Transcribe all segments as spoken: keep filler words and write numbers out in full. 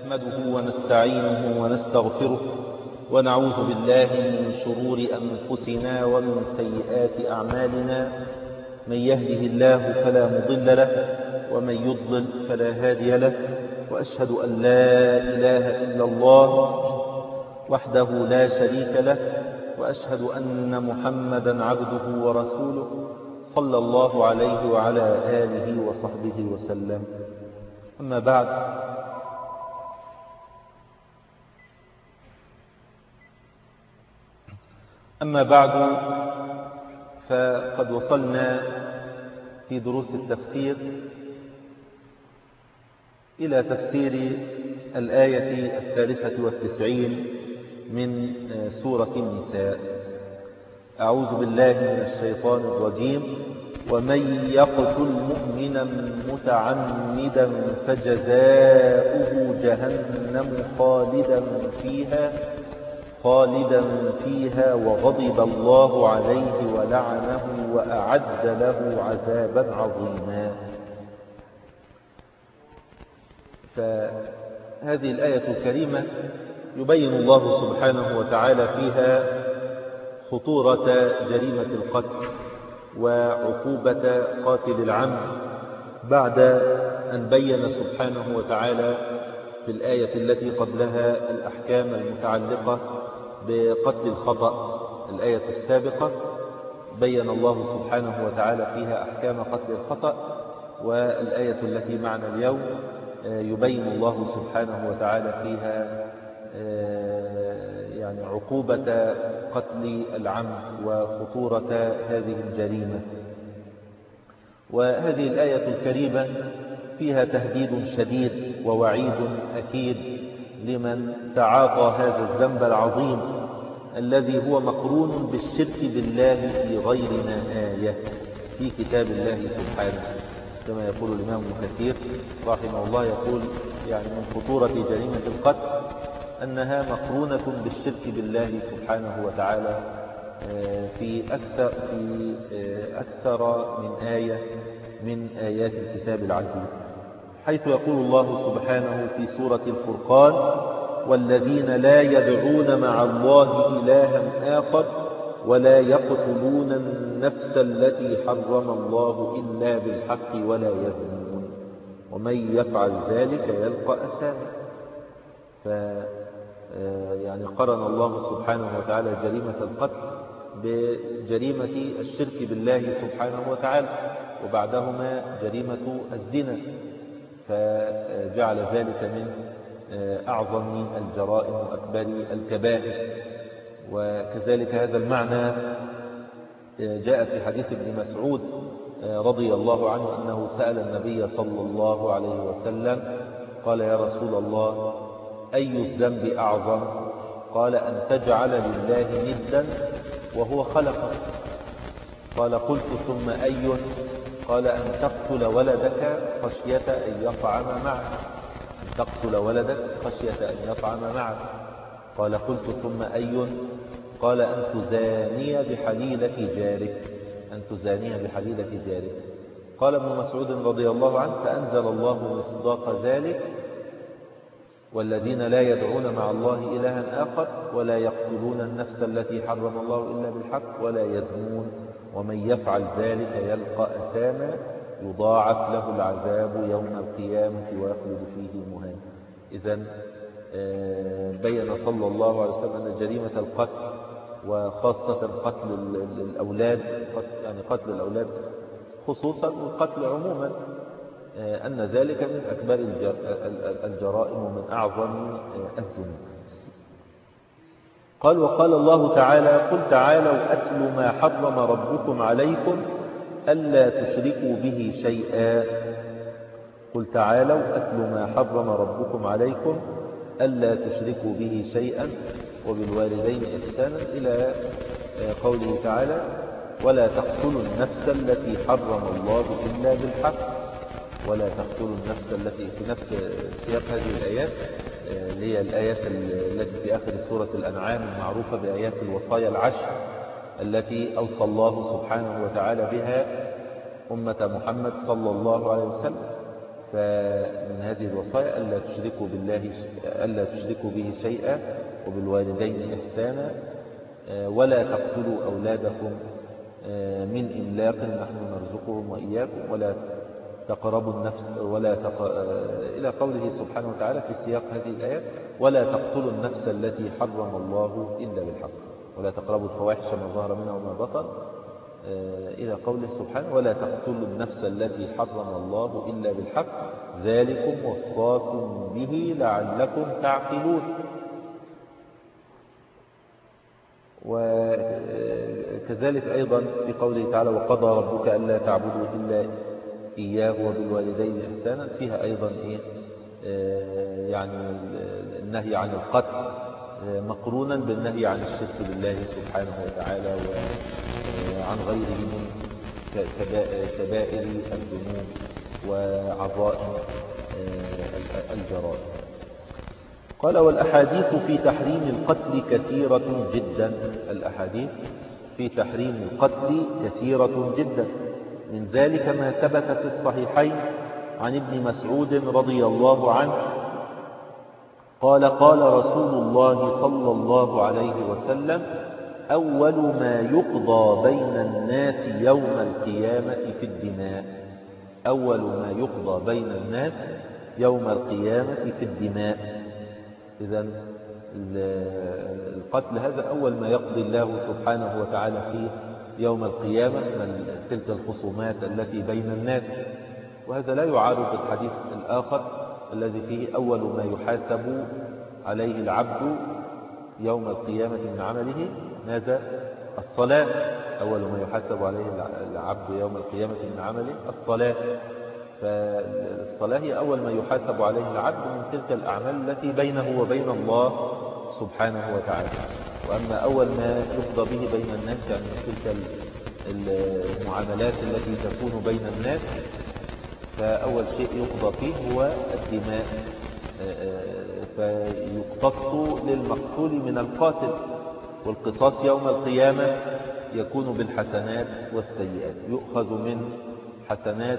نحمده ونستعينه ونستغفره ونعوذ بالله من شرور أنفسنا ومن سيئات أعمالنا. من يهده الله فلا مضل له ومن يضلل فلا هادي له، وأشهد أن لا إله إلا الله وحده لا شريك له، وأشهد أن محمدا عبده ورسوله صلى الله عليه وعلى آله وصحبه وسلم. أما بعد، أما بعد فقد وصلنا في دروس التفسير إلى تفسير الآية الثالثة والتسعين من سورة النساء. أعوذ بالله من الشيطان الرجيم: ومن يقتل مؤمنا متعمدا فجزاؤه جهنم خالدا فيها خالدا فيها وغضب الله عليه ولعنه وأعد له عذابا عظيما. فهذه الآية الكريمة يبين الله سبحانه وتعالى فيها خطورة جريمة القتل وعقوبة قاتل العمد، بعد أن بين سبحانه وتعالى في الآية التي قبلها الأحكام المتعلقة بقتل الخطأ. الآية السابقة بين الله سبحانه وتعالى فيها أحكام قتل الخطأ، والآية التي معنا اليوم يبين الله سبحانه وتعالى فيها يعني عقوبة قتل العمد وخطورة هذه الجريمة. وهذه الآية الكريمة فيها تهديد شديد ووعيد أكيد لمن تعاطى هذا الذنب العظيم الذي هو مقرون بالشرك بالله في غير آية في كتاب الله سبحانه، كما يقول الإمام ابن كثير رحمه الله، يقول يعني من خطورة جريمة القتل أنها مقرونة بالشرك بالله سبحانه وتعالى في أكثر, في أكثر من آية من آيات الكتاب العزيز، حيث يقول الله سبحانه في سورة الفرقان: والذين لا يدعون مع الله إلها آخر ولا يقتلون النفس التي حرم الله إلا بالحق ولا يزنون ومن يفعل ذلك يلقى أثاما. ف يعني قرن الله سبحانه وتعالى جريمة القتل بجريمة الشرك بالله سبحانه وتعالى، وبعدهما جريمة الزنا، فجعل ذلك من أعظم الجرائم وأكبر الكبائر. وكذلك هذا المعنى جاء في حديث ابن مسعود رضي الله عنه أنه سأل النبي صلى الله عليه وسلم قال: يا رسول الله، أي الذنب أعظم؟ قال: أن تجعل لله ندا وهو خلقك. قال: قلت ثم أي؟ قال: أن تقتل ولدك خشية أن يطعم معك أن تقتل ولدك خشية أن يطعم معك. قال: قلت ثم أي؟ قال: أن تزاني بحليلة جارك أن تزاني بحليلة جارك. قال ابن مسعود رضي الله عنه: فأنزل الله مصداق ذلك: والذين لا يدعون مع الله إلها آخر ولا يقتلون النفس التي حرم الله إلا بالحق ولا يزنون ومن يفعل ذلك يلقى أثاما يضاعف له العذاب يوم القيامة ويخلد فيه مهانا. إذن بين صلى الله عليه وسلم أن جريمة القتل وخاصة قتل الأولاد، يعني قتل الأولاد خصوصا والقتل عموما، أن ذلك من أكبر الجرائم ومن أعظم الذنوب. قال: وقال الله تعالى: قل تعالوا أتل ما حرم ربكم عليكم ألا تشركوا به شيئا قل تعالوا أتل ما حرم ربكم عليكم ألا تشركوا به شيئا وبالوالدين إحسانا إلى قوله تعالى: ولا تقتلوا النفس التي حرم الله إلا بالحق ولا تقتلوا النفس التي في نفس سياق هذه الآيات، اللي هي الآيات التي في آخر سورة الأنعام المعروفة بآيات الوصايا العشر التي أوصى الله سبحانه وتعالى بها أمة محمد صلى الله عليه وسلم. فمن هذه الوصايا ألا تشركوا بالله ألا تشركوا به شيئا وبالوالدين إحسانا ولا تقتلوا أولادكم من إملاق نحن نرزقهم وإياكم ولا تقربوا النفس ولا تق... إلى قوله سبحانه وتعالى في سياق هذه الآيات ولا تقتلوا النفس التي حرم الله إلا بالحق ولا تقربوا الفواحش ما ظهر منها وما بطن إلى قوله سبحانه ولا تقتلوا النفس التي حرم الله إلا بالحق ذلكم وصاكم به لعلكم تعقلون. وكذلك أيضا في قوله تعالى وقضى ربك ألا تعبدوا إلا إياه وبالوالدين إحسانا فيها أيضا إيه يعني النهي عن القتل مقرونا بالنهي عن الشرك بالله سبحانه وتعالى وعن غيره من كبائر الذنوب وعظائم الجرائم. قال والأحاديث في تحريم القتل كثيرة جدا الأحاديث في تحريم القتل كثيرة جدا من ذلك ما ثبت في الصحيحين عن ابن مسعود رضي الله عنه قال قال رسول الله صلى الله عليه وسلم أول ما يقضى بين الناس يوم القيامة في الدماء أول ما يقضى بين الناس يوم القيامة في الدماء. إذن القتل هذا أول ما يقضي الله سبحانه وتعالى فيه يوم القيامة من تلك الخصومات التي بين الناس. وهذا لا يعارض الحديث الآخر الذي فيه أول ما يحاسب عليه العبد يوم القيامة من عمله ماذا؟ الصلاة. أول ما يحاسب عليه العبد يوم القيامة من عمله الصلاة. فالصلاة هي أول ما يحاسب عليه العبد من تلك الأعمال التي بينه وبين الله سبحانه وتعالى. وأما أول ما يقضى به بين الناس يعني تلك المعاملات التي تكون بين الناس فأول شيء يقضى فيه هو الدماء فيقتص للمقتول من القاتل. والقصاص يوم القيامة يكون بالحسنات والسيئات يؤخذ من حسنات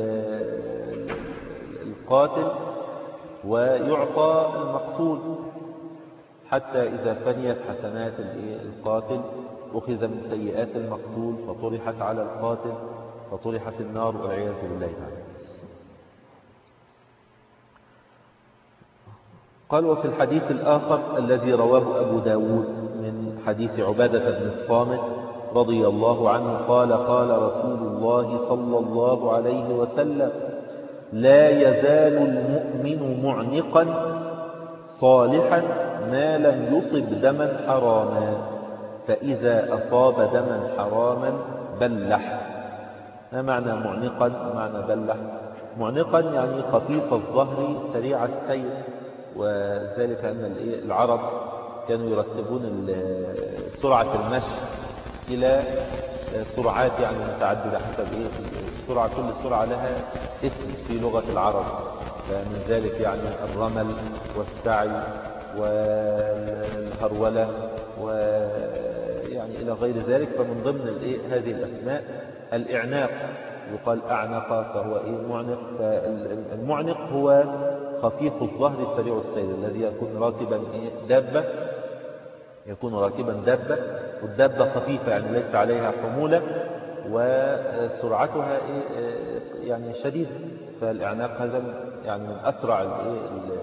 القاتل ويعطى المقتول حتى إذا فنيت حسنات القاتل أخذ من سيئات المقتول فطرحت على القاتل فطرح في النار والعياذ بالله تعالى. قال وفي الحديث الآخر الذي رواه أبو داود من حديث عبادة بن الصامت رضي الله عنه قال قال رسول الله صلى الله عليه وسلم لا يزال المؤمن معنقا صالحا ما لم يصب دما حراما فإذا أصاب دما حراما بلح. ما معنى معلقا ومعنى بلح؟ معلقا يعني خفيف الظهر سريع السير، وذلك أن العرب كانوا يرتبون سرعة المشي إلى سرعات يعني متعددة حسب إيه السرعة، كل سرعة لها اسم في لغة العرب، فمن ذلك يعني الرمل والسعي والهرولة ويعني إلى غير ذلك. فمن ضمن الإيه هذه الأسماء الإعناق، يقال أعنق فهو إيه معنق. فالمعنق هو خفيف الظهر سريع السير الذي يكون راكبا إيه دابة، يكون راكبا دابة والدابة خفيفة يعني ليس عليها حمولة وسرعتها إيه يعني شديدة. فالإعناق هذا يعني من أسرع الإيه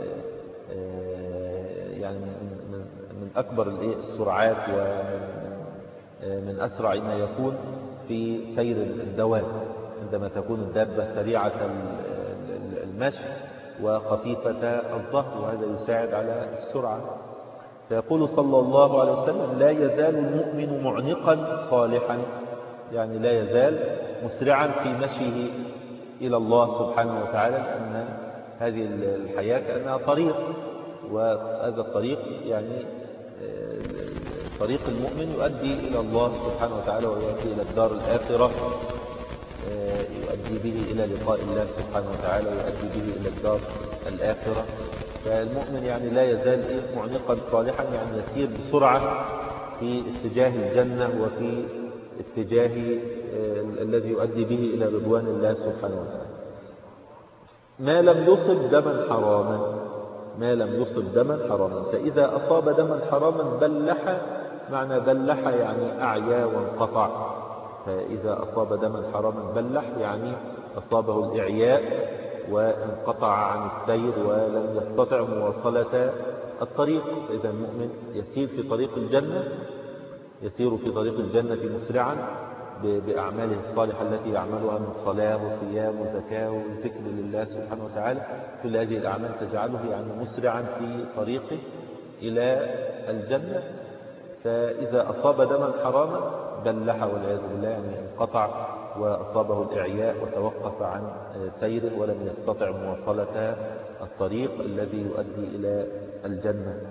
يعني من من أكبر الإيه السرعات ومن أسرع ما يكون في سير الدواب عندما تكون الدابة سريعة المشي وخفيفة الظهر، وهذا يساعد على السرعة. فيقول صلى الله عليه وسلم لا يزال المؤمن معنقا صالحا، يعني لا يزال مسرعا في مشيه إلى الله سبحانه وتعالى، لأن هذه الحياة كأنها طريق، وهذا الطريق يعني طريق المؤمن يؤدي إلى الله سبحانه وتعالى ويؤدي إلى الدار الآخرة، يؤدي به إلى لقاء الله سبحانه وتعالى ويؤدي به إلى الدار الآخرة. فالمؤمن يعني لا يزال معنقا صالحا، يعني يسير بسرعة في اتجاه الجنة وفي اتجاه الذي يؤدي به إلى رضوان الله سبحانه وتعالى. ما لم يصب دما حراما، ما لم يصب دما حراما. فإذا أصاب دما حراما بلح، معنى بلح يعني أعيا وانقطع. فإذا أصاب دما حراما بلح يعني أصابه الإعياء وانقطع عن السير ولم يستطع مواصلة الطريق. إذا المؤمن يسير في طريق الجنة، يسير في طريق الجنة مسرعا بأعماله الصالحة التي يعملها من صلاة وصيام وزكاة وذكر لله سبحانه وتعالى. كل هذه الأعمال تجعله يعني مسرعا في طريقه إلى الجنة. فإذا أصاب دما حراما بلح والعياذ بالله، يعني انقطع وأصابه الإعياء وتوقف عن سيره ولم يستطع مواصلة الطريق الذي يؤدي إلى الجنة.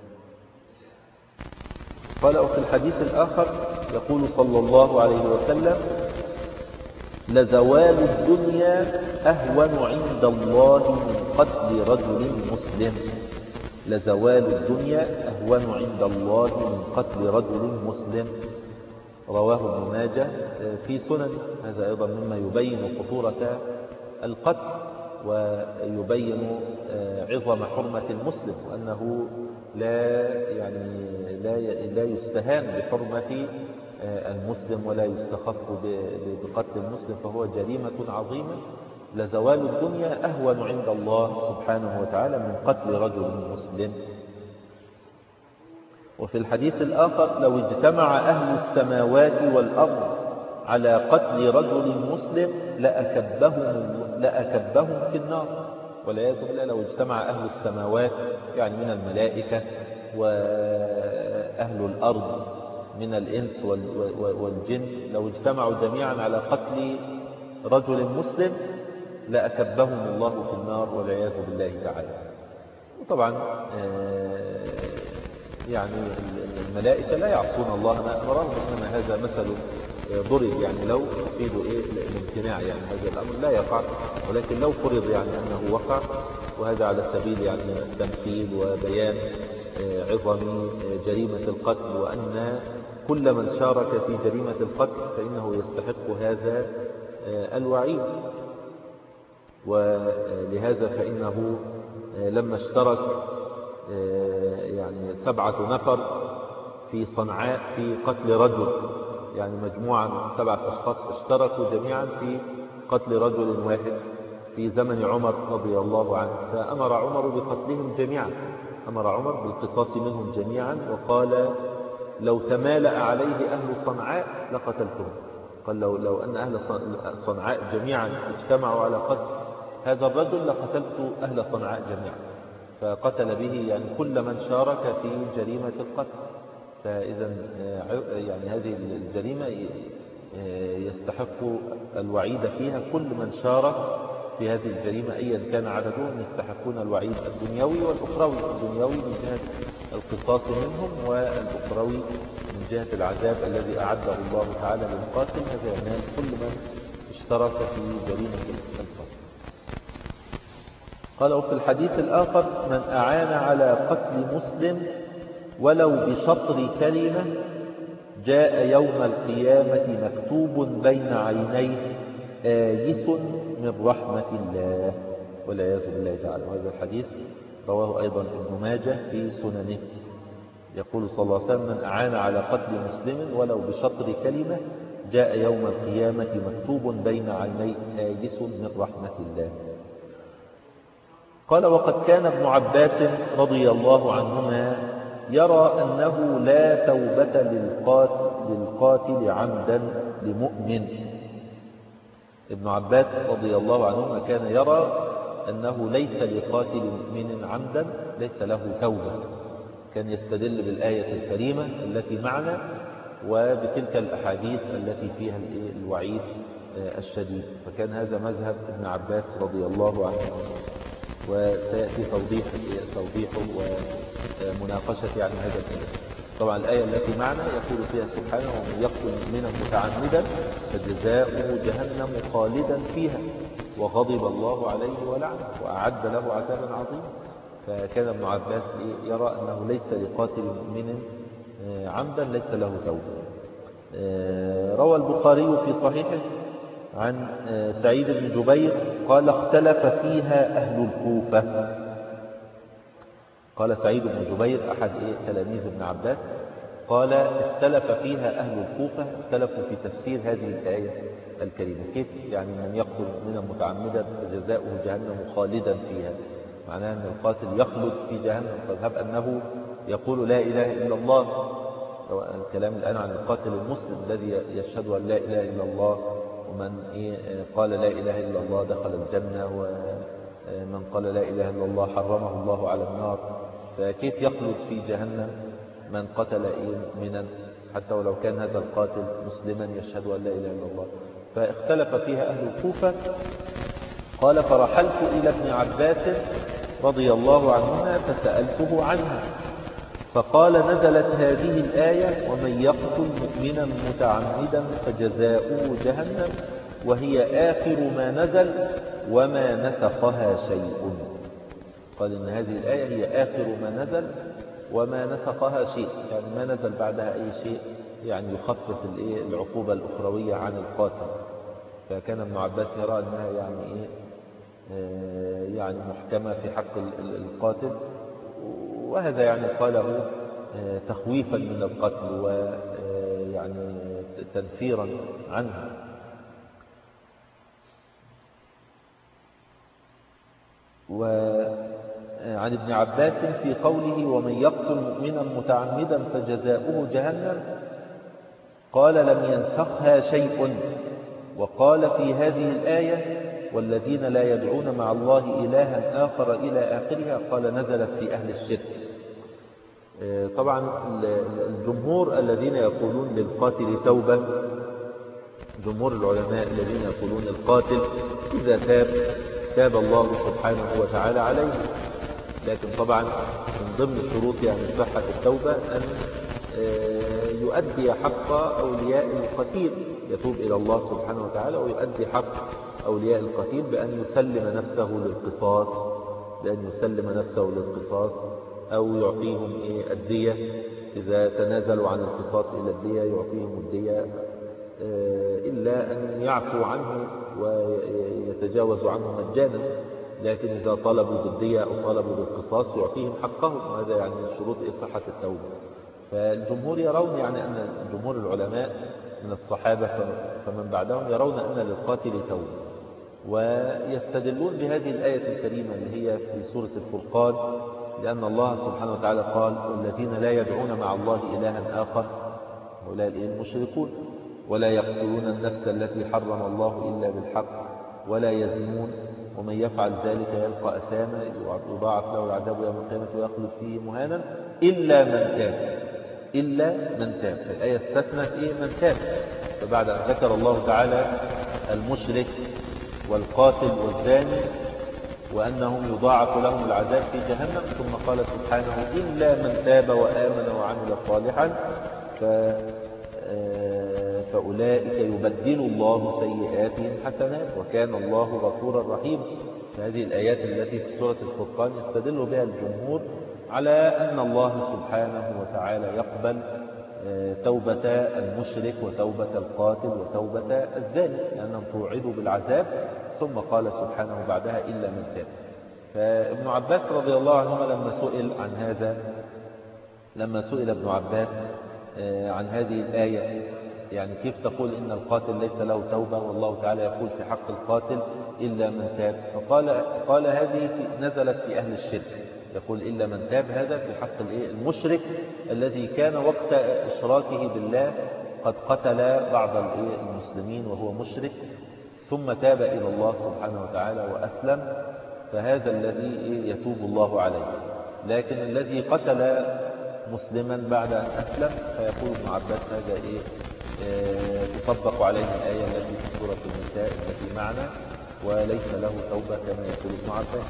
قال وفي الحديث الآخر يقول صلى الله عليه وسلم: لزوال الدنيا أهون عند الله من قتل رجل مسلم. لزوال الدنيا أهون عند الله من قتل رجل مسلم. رواه ابن ماجه في سنن. هذا أيضا مما يبين خطورة القتل ويبين عظم حرمة المسلم، وأنه لا يعني لا لا يستهان بحرمة المسلم ولا يستخف بقتل المسلم، فهو جريمة عظيمة. لزوال الدنيا أهون عند الله سبحانه وتعالى من قتل رجل مسلم. وفي الحديث الآخر: لو اجتمع أهل السماوات والأرض على قتل رجل مسلم لأكبهم, لأكبهم في النار. والعياذ بالله، لو اجتمع أهل السماوات يعني من الملائكة وأهل الأرض من الإنس والجن، لو اجتمعوا جميعا على قتل رجل مسلم لأكبهم الله في النار والعياذ بالله تعالى. وطبعا يعني الملائكة لا يعصون الله ما أمرهم، إنما هذا مثل ضرب يعني لو يفيد إيه الامتناع، يعني هذا الأمر لا يقع، ولكن لو فرض يعني أنه وقع، وهذا على سبيل يعني التمثيل وبيان عظم جريمة القتل، وأن كل من شارك في جريمة القتل فإنه يستحق هذا الوعيد. ولهذا فإنه لما اشترك يعني سبعة نفر في صنعاء في قتل رجل، يعني مجموعة من سبعة أشخاص اشتركوا جميعا في قتل رجل واحد في زمن عمر رضي الله عنه، فأمر عمر بقتلهم جميعا، أمر عمر بالقصاص منهم جميعا، وقال: لو تمالأ عليه أهل صنعاء لقتلتهم. قال: لو, لو أن أهل صنعاء جميعا اجتمعوا على قتل هذا الرجل لقتلت أهل صنعاء جميعا. فقتل به يعني كل من شارك في جريمة القتل. فإذا يعني هذه الجريمة يستحق الوعيد فيها كل من شارك في هذه الجريمة أيا كان عددهم، يستحقون الوعيد الدنيوي والأخروي. الدنيوي من جهة القصاص منهم، والأخروي من جهة العذاب الذي أعده الله تعالى للقاتل. هذا ينال كل من اشترك في جريمة القتل. قال وفي الحديث الآخر: من أعان على قتل مسلم ولو بشطر كلمة جاء يوم القيامة مكتوب بين عينيه آيس من رحمة الله والعياذ بالله تعالى. وهذا الحديث رواه أيضا ابن ماجه في سننه. يقول صلى الله عليه وسلم: من أعان على قتل مسلم ولو بشطر كلمة جاء يوم القيامة مكتوب بين عينيه آيس من رحمة الله. قال: وقد كان ابن عباس رضي الله عنهما يرى أنه لا توبة للقاتل, للقاتل عمدا لمؤمن. ابن عباس رضي الله عنهما كان يرى أنه ليس لقاتل مؤمن عمدا ليس له توبة. كان يستدل بالآية الكريمة التي معنا وبتلك الأحاديث التي فيها الوعيد الشديد. فكان هذا مذهب ابن عباس رضي الله عنه، وسيأتي توضيح توضيحه ومناقشة عن هذا الكلام. طبعا الآية التي معنا يقول فيها سبحانه: ومن يقتل مؤمنا متعمدا فجزاؤه جهنم خالدا فيها وغضب الله عليه ولعنه وأعد له عذابا عظيما. فكان ابن عباس يرى أنه ليس لقاتل مؤمن عمدا ليس له توبة. روى البخاري في صحيحه عن سعيد بن جبير قال اختلف فيها أهل الكوفة. قال سعيد بن جبير أحد إيه تلاميذ ابن عباس قال اختلف فيها أهل الكوفة، اختلفوا في تفسير هذه الآية الكريمة. كيف يعني من يقتل مؤمنا متعمدا فجزاؤه جهنم خالدا فيها؟ معناه أن القاتل يخلد في جهنم. فذهب أنه يقول لا إله إلا الله. الكلام الآن عن القاتل المسلم الذي يشهد أن لا إله إلا الله، ومن قال لا إله إلا الله دخل الجنة، ومن قال لا إله إلا الله حرمه الله على النار. فكيف يخلد في جهنم من قتل مؤمنا حتى ولو كان هذا القاتل مسلما يشهد أن لا إله إلا الله؟ فاختلف فيها أهل الكوفة. قال فرحلت إلى ابن عباس رضي الله عنهما فسألته عنها، فقال نزلت هذه الآية ومن يقتل مؤمنا متعمدا فجزاؤه جهنم، وهي آخر ما نزل وما نسخها شيء. قال إن هذه الآية هي آخر ما نزل وما نسخها شيء، يعني ما نزل بعدها أي شيء يعني يخفف العقوبة الأخروية عن القاتل. فكان ابن عباس يرى أنها يعني إيه يعني محكمة في حق القاتل، وهذا يعني قاله تخويفا من القتل ويعني تنفيرا عنه. وعن ابن عباس في قوله ومن يقتل مؤمنا متعمدا فجزاؤه جهنم قال لم ينسخها شيء. وقال في هذه الآية والذين لا يدعون مع الله إلها آخر إلى آخرها قال نزلت في أهل الشرك. طبعا الجمهور الذين يقولون للقاتل توبة، جمهور العلماء الذين يقولون القاتل إذا تاب تاب الله سبحانه وتعالى عليه، لكن طبعا من ضمن شروط يعني صحة التوبة أن يؤدي حق أولياء القتيل، يتوب إلى الله سبحانه وتعالى ويؤدي حق أولياء القتيل بأن يسلم نفسه للقصاص بأن يسلم نفسه للقصاص أو يعطيهم إيه الدية، إذا تنازلوا عن القصاص إلى الدية يعطيهم الدية، إلا أن يعفو عنه ويتجاوز عنه مجانا. لكن إذا طلبوا بالدية أو طلبوا بالقصاص يعطيهم حقهم، وهذا يعني من شروط صحة التوبة. فالجمهور يرون يعني أن جمهور العلماء من الصحابة فمن بعدهم يرون أن للقاتل توبة، ويستدلون بهذه الآية الكريمة اللي هي في سورة الفرقان، لأن الله سبحانه وتعالى قال والذين لا يدعون مع الله إلها آخر هؤلاء المشركون ولا يقتلون النفس التي حرم الله إلا بالحق ولا يزنون ومن يفعل ذلك يلقى أثاما يضاعف له العذاب يوم القيامة ويخلد فيه مهانا إلا من تاب إلا من تاب. فالآية استثنت إيه من تاب. فبعد أن ذكر الله تعالى المشرك والقاتل والزاني وأنهم يضاعف لهم العذاب في جهنم، ثم قال سبحانه إلا من تاب وآمن وعمل صالحا ف فأولئك يبدل الله سيئاتهم حسنات وكان الله غفورا رحيما. فهذه الآيات التي في سورة الفرقان يستدل بها الجمهور على أن الله سبحانه وتعالى يقبل توبة المشرك وتوبة القاتل وتوبة الزاني لأنهم توعدوا بالعذاب، ثم قال سبحانه بعدها إلا من تاب. فابن عباس رضي الله عنهما لما سئل عن هذا لما سئل ابن عباس عن هذه الآية يعني كيف تقول إن القاتل ليس له توبة والله تعالى يقول في حق القاتل إلا من تاب، فقال قال هذه نزلت في أهل الشرك، يقول إلا من تاب هذا في حق المشرك الذي كان وقت إشراكه بالله قد قتل بعض المسلمين وهو مشرك ثم تاب إلى الله سبحانه وتعالى وأسلم، فهذا الذي يتوب الله عليه. لكن الذي قتل مسلما بعد أن أسلم فيقول ابن عباس هذا إيه تطبق عليه الآية التي في سورة النساء التي معنا وليس له توبة كما يقول ابن عباس.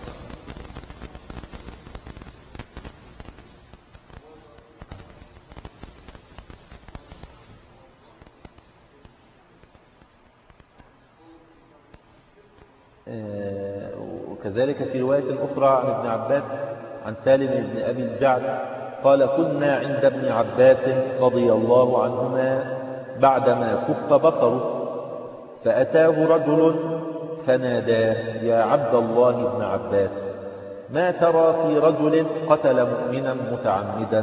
وكذلك في رواية أخرى عن ابن عباس عن سالم بن أبي الجعد قال كنا عند ابن عباس رضي الله عنهما بعدما كف بصره فأتاه رجل فناداه: يا عبد الله بن عباس، ما ترى في رجل قتل مؤمنا متعمدا؟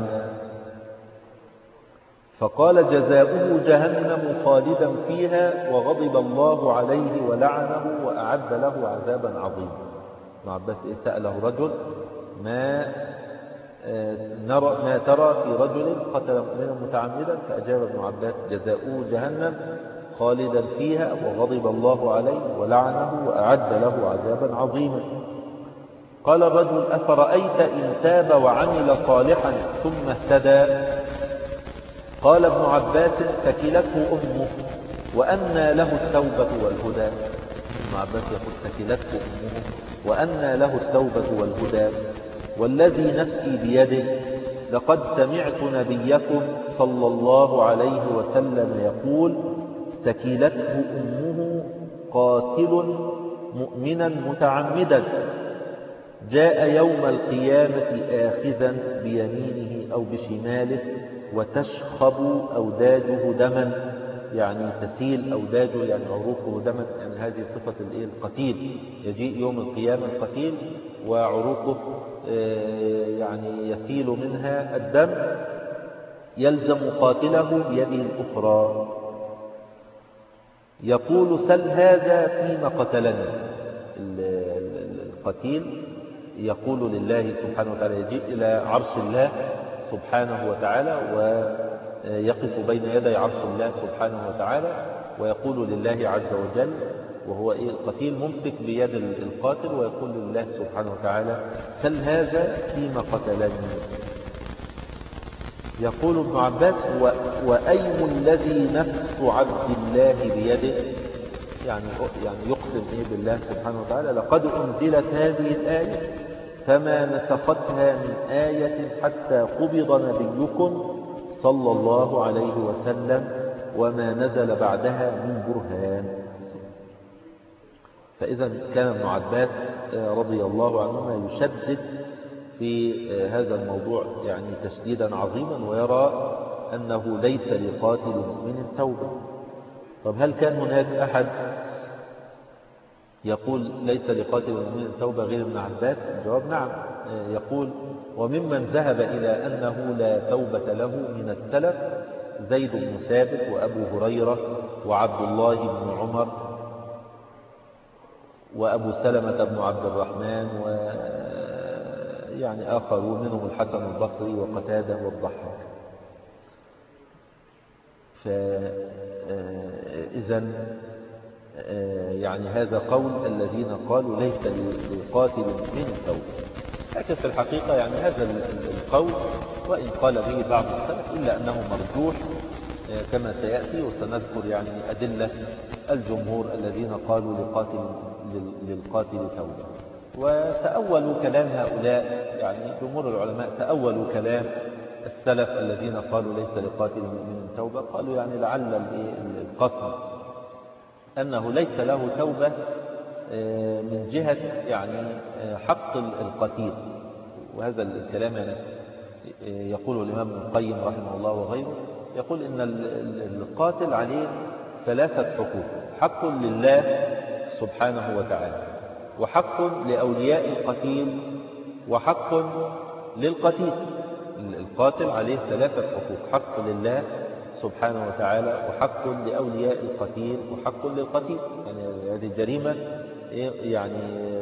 فقال: جزاؤه جهنم خالدا فيها وغضب الله عليه ولعنه وأعد له عذابا عظيما. ابن عباس سأله رجل: ما نرى ما ترى في رجل قتل مؤمنا متعمدا؟ فأجاب ابن عباس: جزاؤه جهنم خالدا فيها وغضب الله عليه ولعنه وأعد له عذابا عظيما. قال الرجل: أفرأيت إن تاب وعمل صالحا ثم اهتدى؟ قال ابن عباس: ثكلته أمه وأنى له التوبة والهدى. ابن عباس يقول: ثكلته أمه وأنى له التوبة والهدى، والذي نفسي بيده لقد سمعت نبيكم صلى الله عليه وسلم يقول: ثكلته أمه قاتل مؤمنا متعمدا جاء يوم القيامة آخذا بيمينه أو بشماله وتشخب أوداجه دما، يعني تسيل أوداجه يعني عروقه دما، يعني هذه صفة القتيل. يجيء يوم القيامة القتيل وعروقه يعني يسيل منها الدم، يلزم قاتله بيده الأخرى يقول: سل هذا فيما قتلني. القتيل يقول لله سبحانه وتعالى، يجيء إلى عرش الله سبحانه وتعالى ويقف بين يدي عرش الله سبحانه وتعالى ويقول لله عز وجل، وهو إيه القتيل ممسك بيد القاتل، ويقول لله سبحانه وتعالى: سل هذا فيما قتلني. يقول ابن عباس: وأيم الذي نفس عبد الله بيده، يعني يعني يقسم إيه بالله سبحانه وتعالى: لقد أنزلت هذه الآية فما نسختها من آية حتى قبض نبيكم صلى الله عليه وسلم وما نزل بعدها من برهان. فإذا كان ابن عباس رضي الله عنهما يشدد في هذا الموضوع يعني تشديدا عظيما، ويرى أنه ليس لقاتل مؤمن توبة. طب هل كان هناك أحد يقول ليس لقاتل مؤمن توبة غير ابن عباس؟ الجواب نعم. يقول: وممن ذهب إلى أنه لا توبة له من السلف زيد بن ثابت وأبو هريرة وعبد الله بن عمر وأبو سلمة بن عبد الرحمن ويعني آخرون منهم الحسن البصري وقتادة والضحاك. فإذا يعني هذا قول الذين قالوا ليس لقاتل من توبة. لكن في الحقيقة يعني هذا القول وإن قال به بعض السلف إلا أنه مرجوح كما سيأتي، وسنذكر يعني أدلة الجمهور الذين قالوا لقاتل للقاتل توبة. وتأولوا كلام هؤلاء، يعني جمهور العلماء تأولوا كلام السلف الذين قالوا ليس لقاتل من توبة، قالوا يعني لعل القصد أنه ليس له توبة من جهة يعني حق القتيل. وهذا الكلام يعني يقول الإمام ابن القيم رحمه الله وغيره، يقول إن القاتل عليه ثلاثة حقوق: حق لله سبحانه وتعالى، وحق لأولياء القتيل، وحق للقتيل. القاتل عليه ثلاثة حقوق: حق لله سبحانه وتعالى، وحق لأولياء القتيل، وحق للقتيل. يعني هذه الجريمة يعني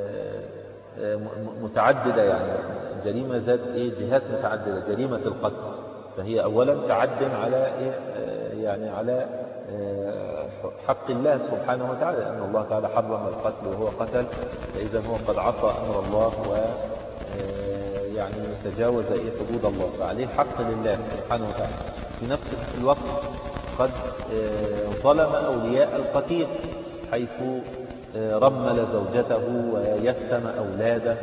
متعددة، يعني جريمة ذات جهات متعددة. جريمة القتل فهي أولا تعد على يعني على حق الله سبحانه وتعالى، لأن الله تعالى حرم القتل وهو قتل، فإذا هو قد عصى أمر الله و يعني تجاوز إيه حدود الله، فعليه حق لله سبحانه وتعالى. في نفس الوقت قد ظلم أولياء القتيل، حيث رمل زوجته ويفتن أولاده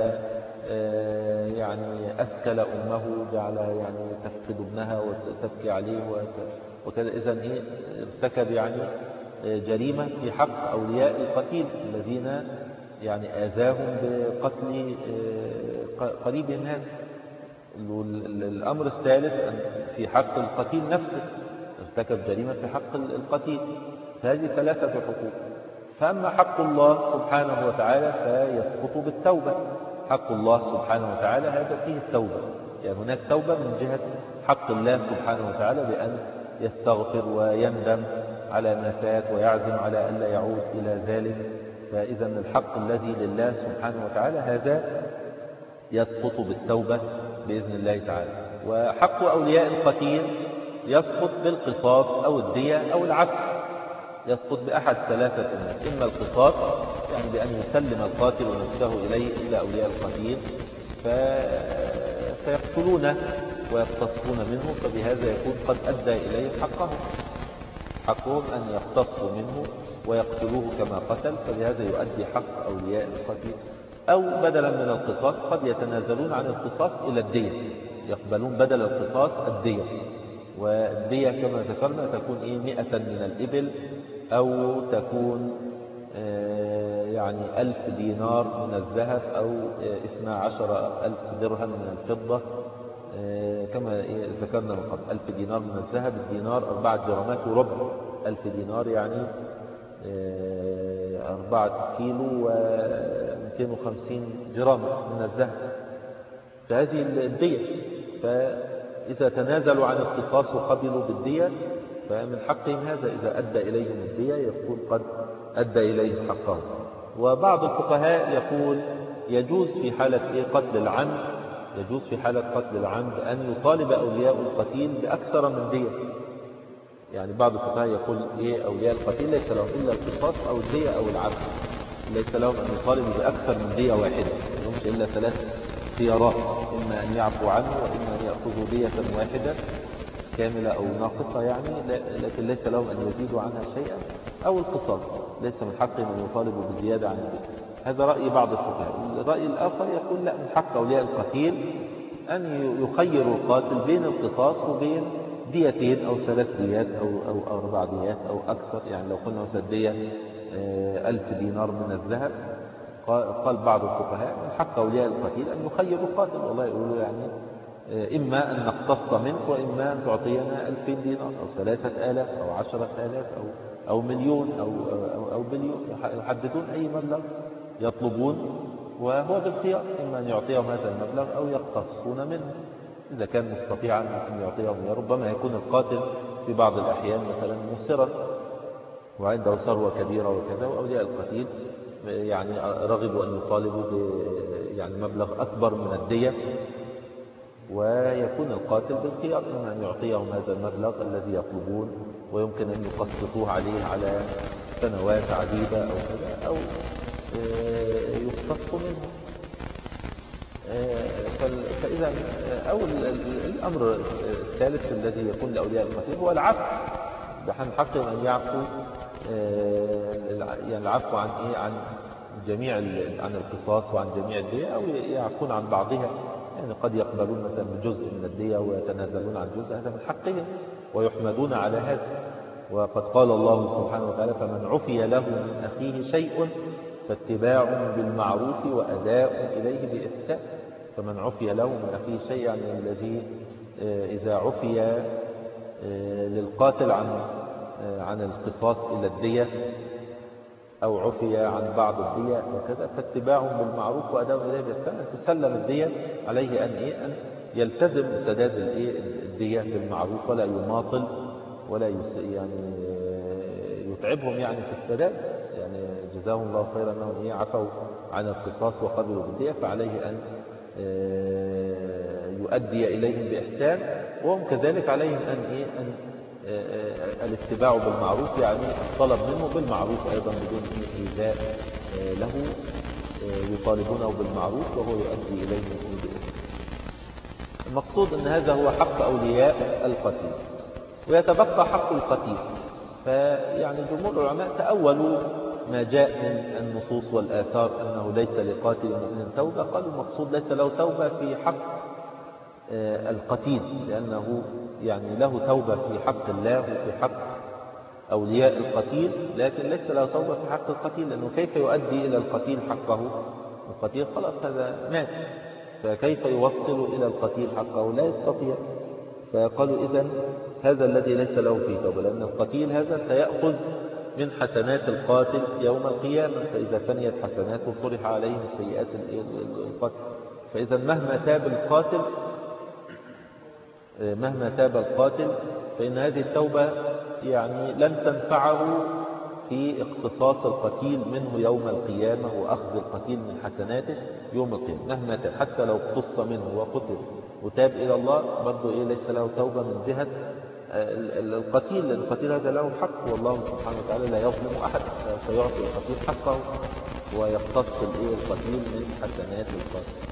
ويعني أسكل أمه، جعل يعني تفقد ابنها وتبكي عليه وكذا. إذن إيه ارتكب يعني جريمة في حق أولياء القتيل الذين يعني آذاهم بقتل قريبهم هذا. الأمر الثالث في حق القتيل نفسه، ارتكب جريمة في حق القتيل. فهذه ثلاثة حقوق. فأما حق الله سبحانه وتعالى فيسقط بالتوبة. حق الله سبحانه وتعالى هذا فيه التوبة، يعني هناك توبة من جهة حق الله سبحانه وتعالى بأن يستغفر ويندم على ما فات ويعزم على ألا يعود إلى ذلك. فإذا الحق الذي لله سبحانه وتعالى هذا يسقط بالتوبة بإذن الله تعالى. وحق أولياء القتيل يسقط بالقصاص أو الدية أو العفو، يسقط بأحد ثلاثة أمور: إما القصاص يعني بأن يسلم القاتل نفسه إليه إلى أولياء القتيل ف... فيقتلونه ويقتصون منه، فبهذا يكون قد أدى إليه حقهم، حقهم أن يقتصوا منه ويقتلوه كما قتل، فبهذا يؤدي حق أولياء القتيل. أو بدلا من القصاص قد يتنازلون عن القصاص إلى الدية، يقبلون بدل القصاص الدية، والدية كما ذكرنا تكون إيه مئة من الإبل، أو تكون يعني ألف دينار من الذهب، أو اثنا عشر ألف درهم من الفضة كما ذكرنا من قبل. ألف دينار من الذهب، الدينار أربعة جرامات وربع، ألف دينار يعني أربعة كيلو ومئتين وخمسين جرام من الذهب، فهذه الدية. فإذا تنازلوا عن القصاص وقبلوا بالدية فمن حقهم هذا، إذا أدى إليهم الدية يكون قد أدى إليهم حقهم. وبعض الفقهاء يقول يجوز في حالة إيه قتل العمد، يجوز في حالة قتل العمد أن يطالب أولياء القتيل بأكثر من دية. يعني بعض الفقهاء يقول إيه أولياء القتيل ليس لهم إلا القصاص أو الدية أو العفو، ليس لهم أن يطالبوا بأكثر من دية واحدة، لهمش إلا ثلاث خيارات: إما أن يعفو عنه، وإما أن يأخذوا دية واحدة كاملة أو ناقصة يعني لكن ليس لهم أن يزيدوا عنها شيئا، أو القصاص ليس من حقهم أن يطالبوا بزيادة عن الدية. هذا رأي بعض الفقهاء. الرأي الآخر يقول لا، من حق أولياء القتيل أن يخيروا القاتل بين القصاص وبين ديتين أو ثلاث ديات أو, أو أربع ديات أو أكثر. يعني لو قلنا مثلا دية ألف دينار من الذهب، قال بعض الفقهاء من حق أولياء القتيل أن يخيروا القاتل، والله يقولوا يعني إما أن نقتص منك وإما أن تعطينا ألفين دينار أو ثلاثة آلاف أو عشرة آلاف أو, أو مليون أو, أو, أو بليون، يحددون أي مبلغ يطلبون، وهو بالخيار إما أن يعطيهم هذا المبلغ أو يقتصون منه إذا كان مستطيعا أن يعطيهم. ربما يكون القاتل في بعض الأحيان مثلا مسرا وعنده ثروة كبيرة وكذا، وأولياء القتيل يعني رغبوا أن يطالبوا ب يعني مبلغ أكبر من الدية، ويكون القاتل بالخيار إما أن يعطيهم هذا المبلغ الذي يطلبون ويمكن أن يقسطوه عليه على سنوات عديدة أو كذا، أو يقتصوا منه. فإذا أو الأمر الثالث الذي يكون لأولياء القتيل هو العفو، بحن حقهم أن يعفوا، يعني العفو عن إيه عن جميع عن القصاص وعن جميع الدية، أو يعفون عن بعضها. يعني قد يقبلون مثلا بجزء من الدية ويتنازلون عن جزء، هذا من حقهم ويحمدون على هذا. وقد قال الله سبحانه وتعالى: فمن عفي له من أخيه شيء فاتباع بالمعروف وأداء إليه بإحسان. فمن عفي له من أخيه شيء يعني الذي إذا عفي للقاتل عن عن القصاص إلى الدية أو عفي عن بعض الدية وكذا، فاتباع بالمعروف وأداء إليه بإحسان، أن تسلم الدية عليه أن إيه أن يلتزم بسداد الدية بالمعروف ولا يماطل ولا يعني يتعبهم يعني في السداد. يعني جزاهم الله خيرا أنهم إيه عفوا عن القصاص وقبلوا بالدية، فعليه أن يؤدي إليهم بإحسان، وهم كذلك عليهم أن إيه أن الاتباع بالمعروف، يعني الطلب منه بالمعروف أيضا بدون إيذاء له، يطالبونه بالمعروف وهو يؤدي إليهم بإحسان. المقصود أن هذا هو حق أولياء القتيل. ويتبقى حق القتيل، فيعني جمهور العلماء تأولوا ما جاء من النصوص والآثار أنه ليس لقاتل مؤمن توبة، قالوا المقصود ليس له توبة في حق القتيل، لأنه يعني له توبة في حق الله وفي حق أولياء القتيل، لكن ليس له توبة في حق القتيل، لأنه كيف يؤدي إلى القتيل حقه؟ القتيل خلاص هذا مات، فكيف يوصل إلى القتيل حقه؟ لا يستطيع. فقالوا إذن هذا الذي ليس له فيه توبة، لأن القتيل هذا سيأخذ من حسنات القاتل يوم القيامة، فإذا فنيت حسناته طرح عليه سيئات القتل. فإذا مهما تاب القاتل مهما تاب القاتل فإن هذه التوبة يعني لن تنفعه في اقتصاص القتيل منه يوم القيامة وأخذ القتيل من حسناته يوم القيامة مهما تاب، حتى لو اقتص منه وقتل وتاب إلى الله برضو إيه ليس له توبة من جهة القتيل، لأن القتيل هذا له حق، والله سبحانه وتعالى لا يظلم أحد، فيعطي القتيل حقه ويقتص القتيل من حسنات القاتل.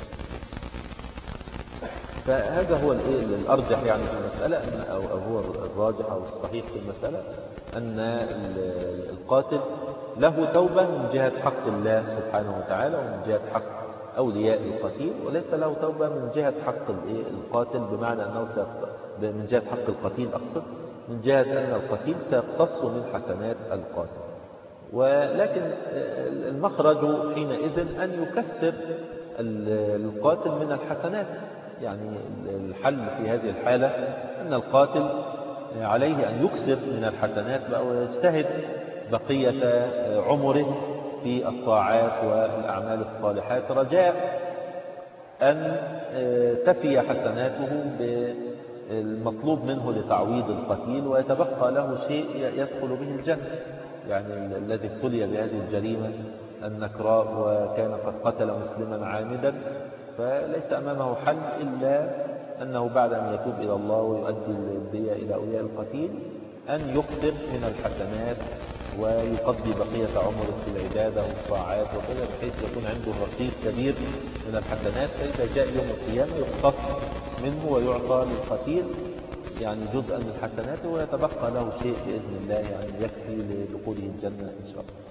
فهذا هو الأرجح يعني في المسألة، أو هو الراجح أو الصحيح في المسألة، أن القاتل له توبة من جهة حق الله سبحانه وتعالى ومن جهة حق أولياء القتيل، وليس له توبة من جهة حق القاتل، بمعنى أنه من جهة حق القتيل أقصد، من جهة أن القتيل سيقتص من حسنات القاتل. ولكن المخرج حينئذ أن يكثر القاتل من الحسنات، يعني الحل في هذه الحالة أن القاتل عليه أن يكثر من الحسنات ويجتهد بقية عمره في الطاعات والأعمال الصالحات، رجاء أن تفي حسناته بالمطلوب منه لتعويض القتيل ويتبقى له شيء يدخل به الجنة. يعني الذي ابتلي بهذه الجريمة النكراء وكان قد قتل مسلما عامدا، فليس أمامه حل إلا أنه بعد أن يتوب إلى الله ويؤدي الدية إلى أولياء القتيل أن يكثر من الحسنات ويقضي بقية عمره في العبادة والطاعات وكذا، بحيث يكون عنده رصيد كبير من الحسنات، فإذا جاء يوم القيامة يقتص منه ويعطى للقتيل يعني جزءا من حسناته ويتبقى له شيء بإذن الله يعني يكفي لدخوله الجنة إن شاء الله.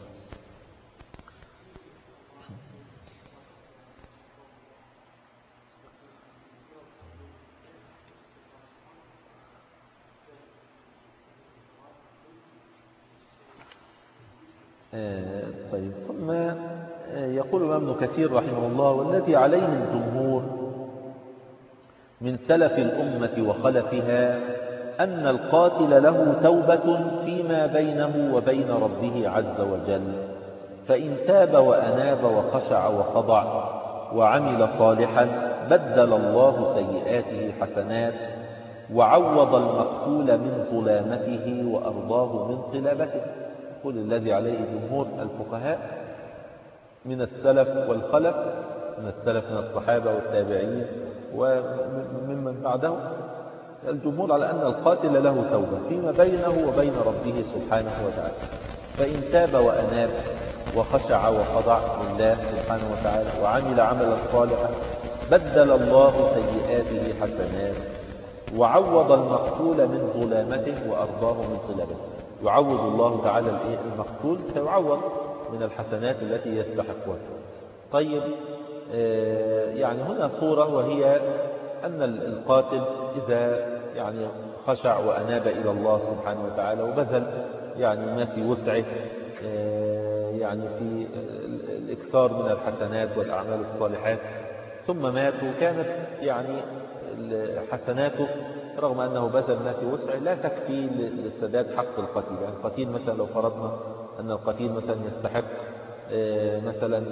آه طيب، ثم آه يقول الإمام ابن كثير رحمه الله: والذي عليه الجمهور من سلف الأمة وخلفها أن القاتل له توبة فيما بينه وبين ربه عز وجل، فإن تاب وأناب وخشع وخضع وعمل صالحا بدل الله سيئاته حسنات وعوض المقتول من ظلامته وأرضاه من صلابته. يقول الذي عليه جمهور الفقهاء من السلف والخلف، من السلف من الصحابة والتابعين وممن بعدهم، الجمهور على أن القاتل له توبة فيما بينه وبين ربه سبحانه وتعالى، فإن تاب وأناب وخشع وخضع لله سبحانه وتعالى وعمل عملا صالحا بدل الله سيئاته حسنات وعوض المقتول من ظلامته وأرضاه من صلابته. يعوض الله تعالى المقتول، سيعوض من الحسنات التي يستحقها. طيب، يعني هنا صورة، وهي أن القاتل إذا يعني خشع وأناب إلى الله سبحانه وتعالى وبذل يعني ما في وسعه يعني في الإكثار من الحسنات والأعمال الصالحات، ثم مات وكانت يعني حسناته رغم أنه بذل ما في وسعه لا تكفي لسداد حق القتيل. يعني القتيل مثلا لو فرضنا أن القتيل مثلا يستحق مثلا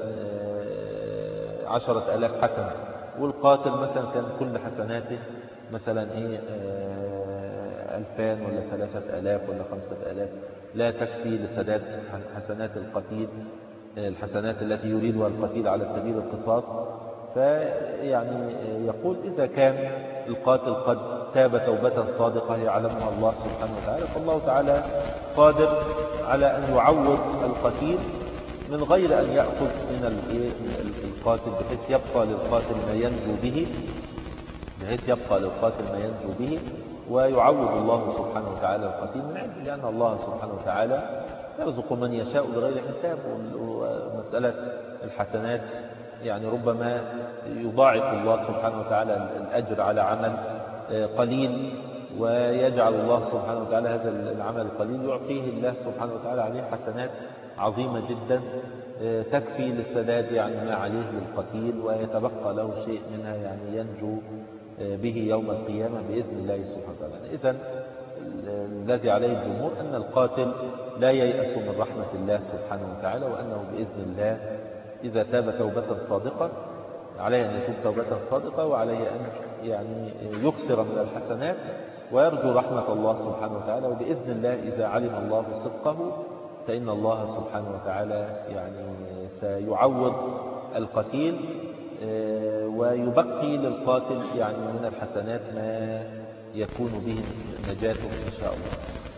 عشرة آلاف حسنة، والقاتل مثلا كان كل حسناته مثلا ايه ألفان ولا ثلاثة آلاف ولا خمسة آلاف، لا تكفي لسداد حسنات القتيل، الحسنات التي يريدها القتيل على سبيل القصاص. فيعني يقول إذا كان القاتل قد تاب توبة صادقة يعلمها الله سبحانه وتعالى، فالله تعالى قادر على أن يعوض القتيل من غير أن يأخذ من القاتل، بحيث يبقى للقاتل ما ينجو به بحيث يبقى للقاتل ما ينجو به ويعوض الله سبحانه وتعالى القتيل من عنده، لأن الله سبحانه وتعالى يرزق من يشاء بغير حساب. ومسألة الحسنات يعني ربما يضاعف الله سبحانه وتعالى الأجر على عمل قليل، ويجعل الله سبحانه وتعالى هذا العمل القليل يعطيه الله سبحانه وتعالى عليه حسنات عظيمة جدا تكفي للسداد يعني ما عليه للقتيل، ويتبقى له شيء منها يعني ينجو به يوم القيامة بإذن الله سبحانه وتعالى. إذن الذي عليه الجمهور أن القاتل لا ييأس من رحمة الله سبحانه وتعالى، وأنه بإذن الله إذا تاب توبة صادقة عليه أن يتوب توبة صادقة، وعليه أن يعني يكثر من الحسنات ويرجو رحمة الله سبحانه وتعالى. وبإذن الله إذا علم الله صدقه فإن الله سبحانه وتعالى يعني سيعوض القتيل ويبقي للقاتل يعني من الحسنات ما يكون به نجاته إن شاء الله.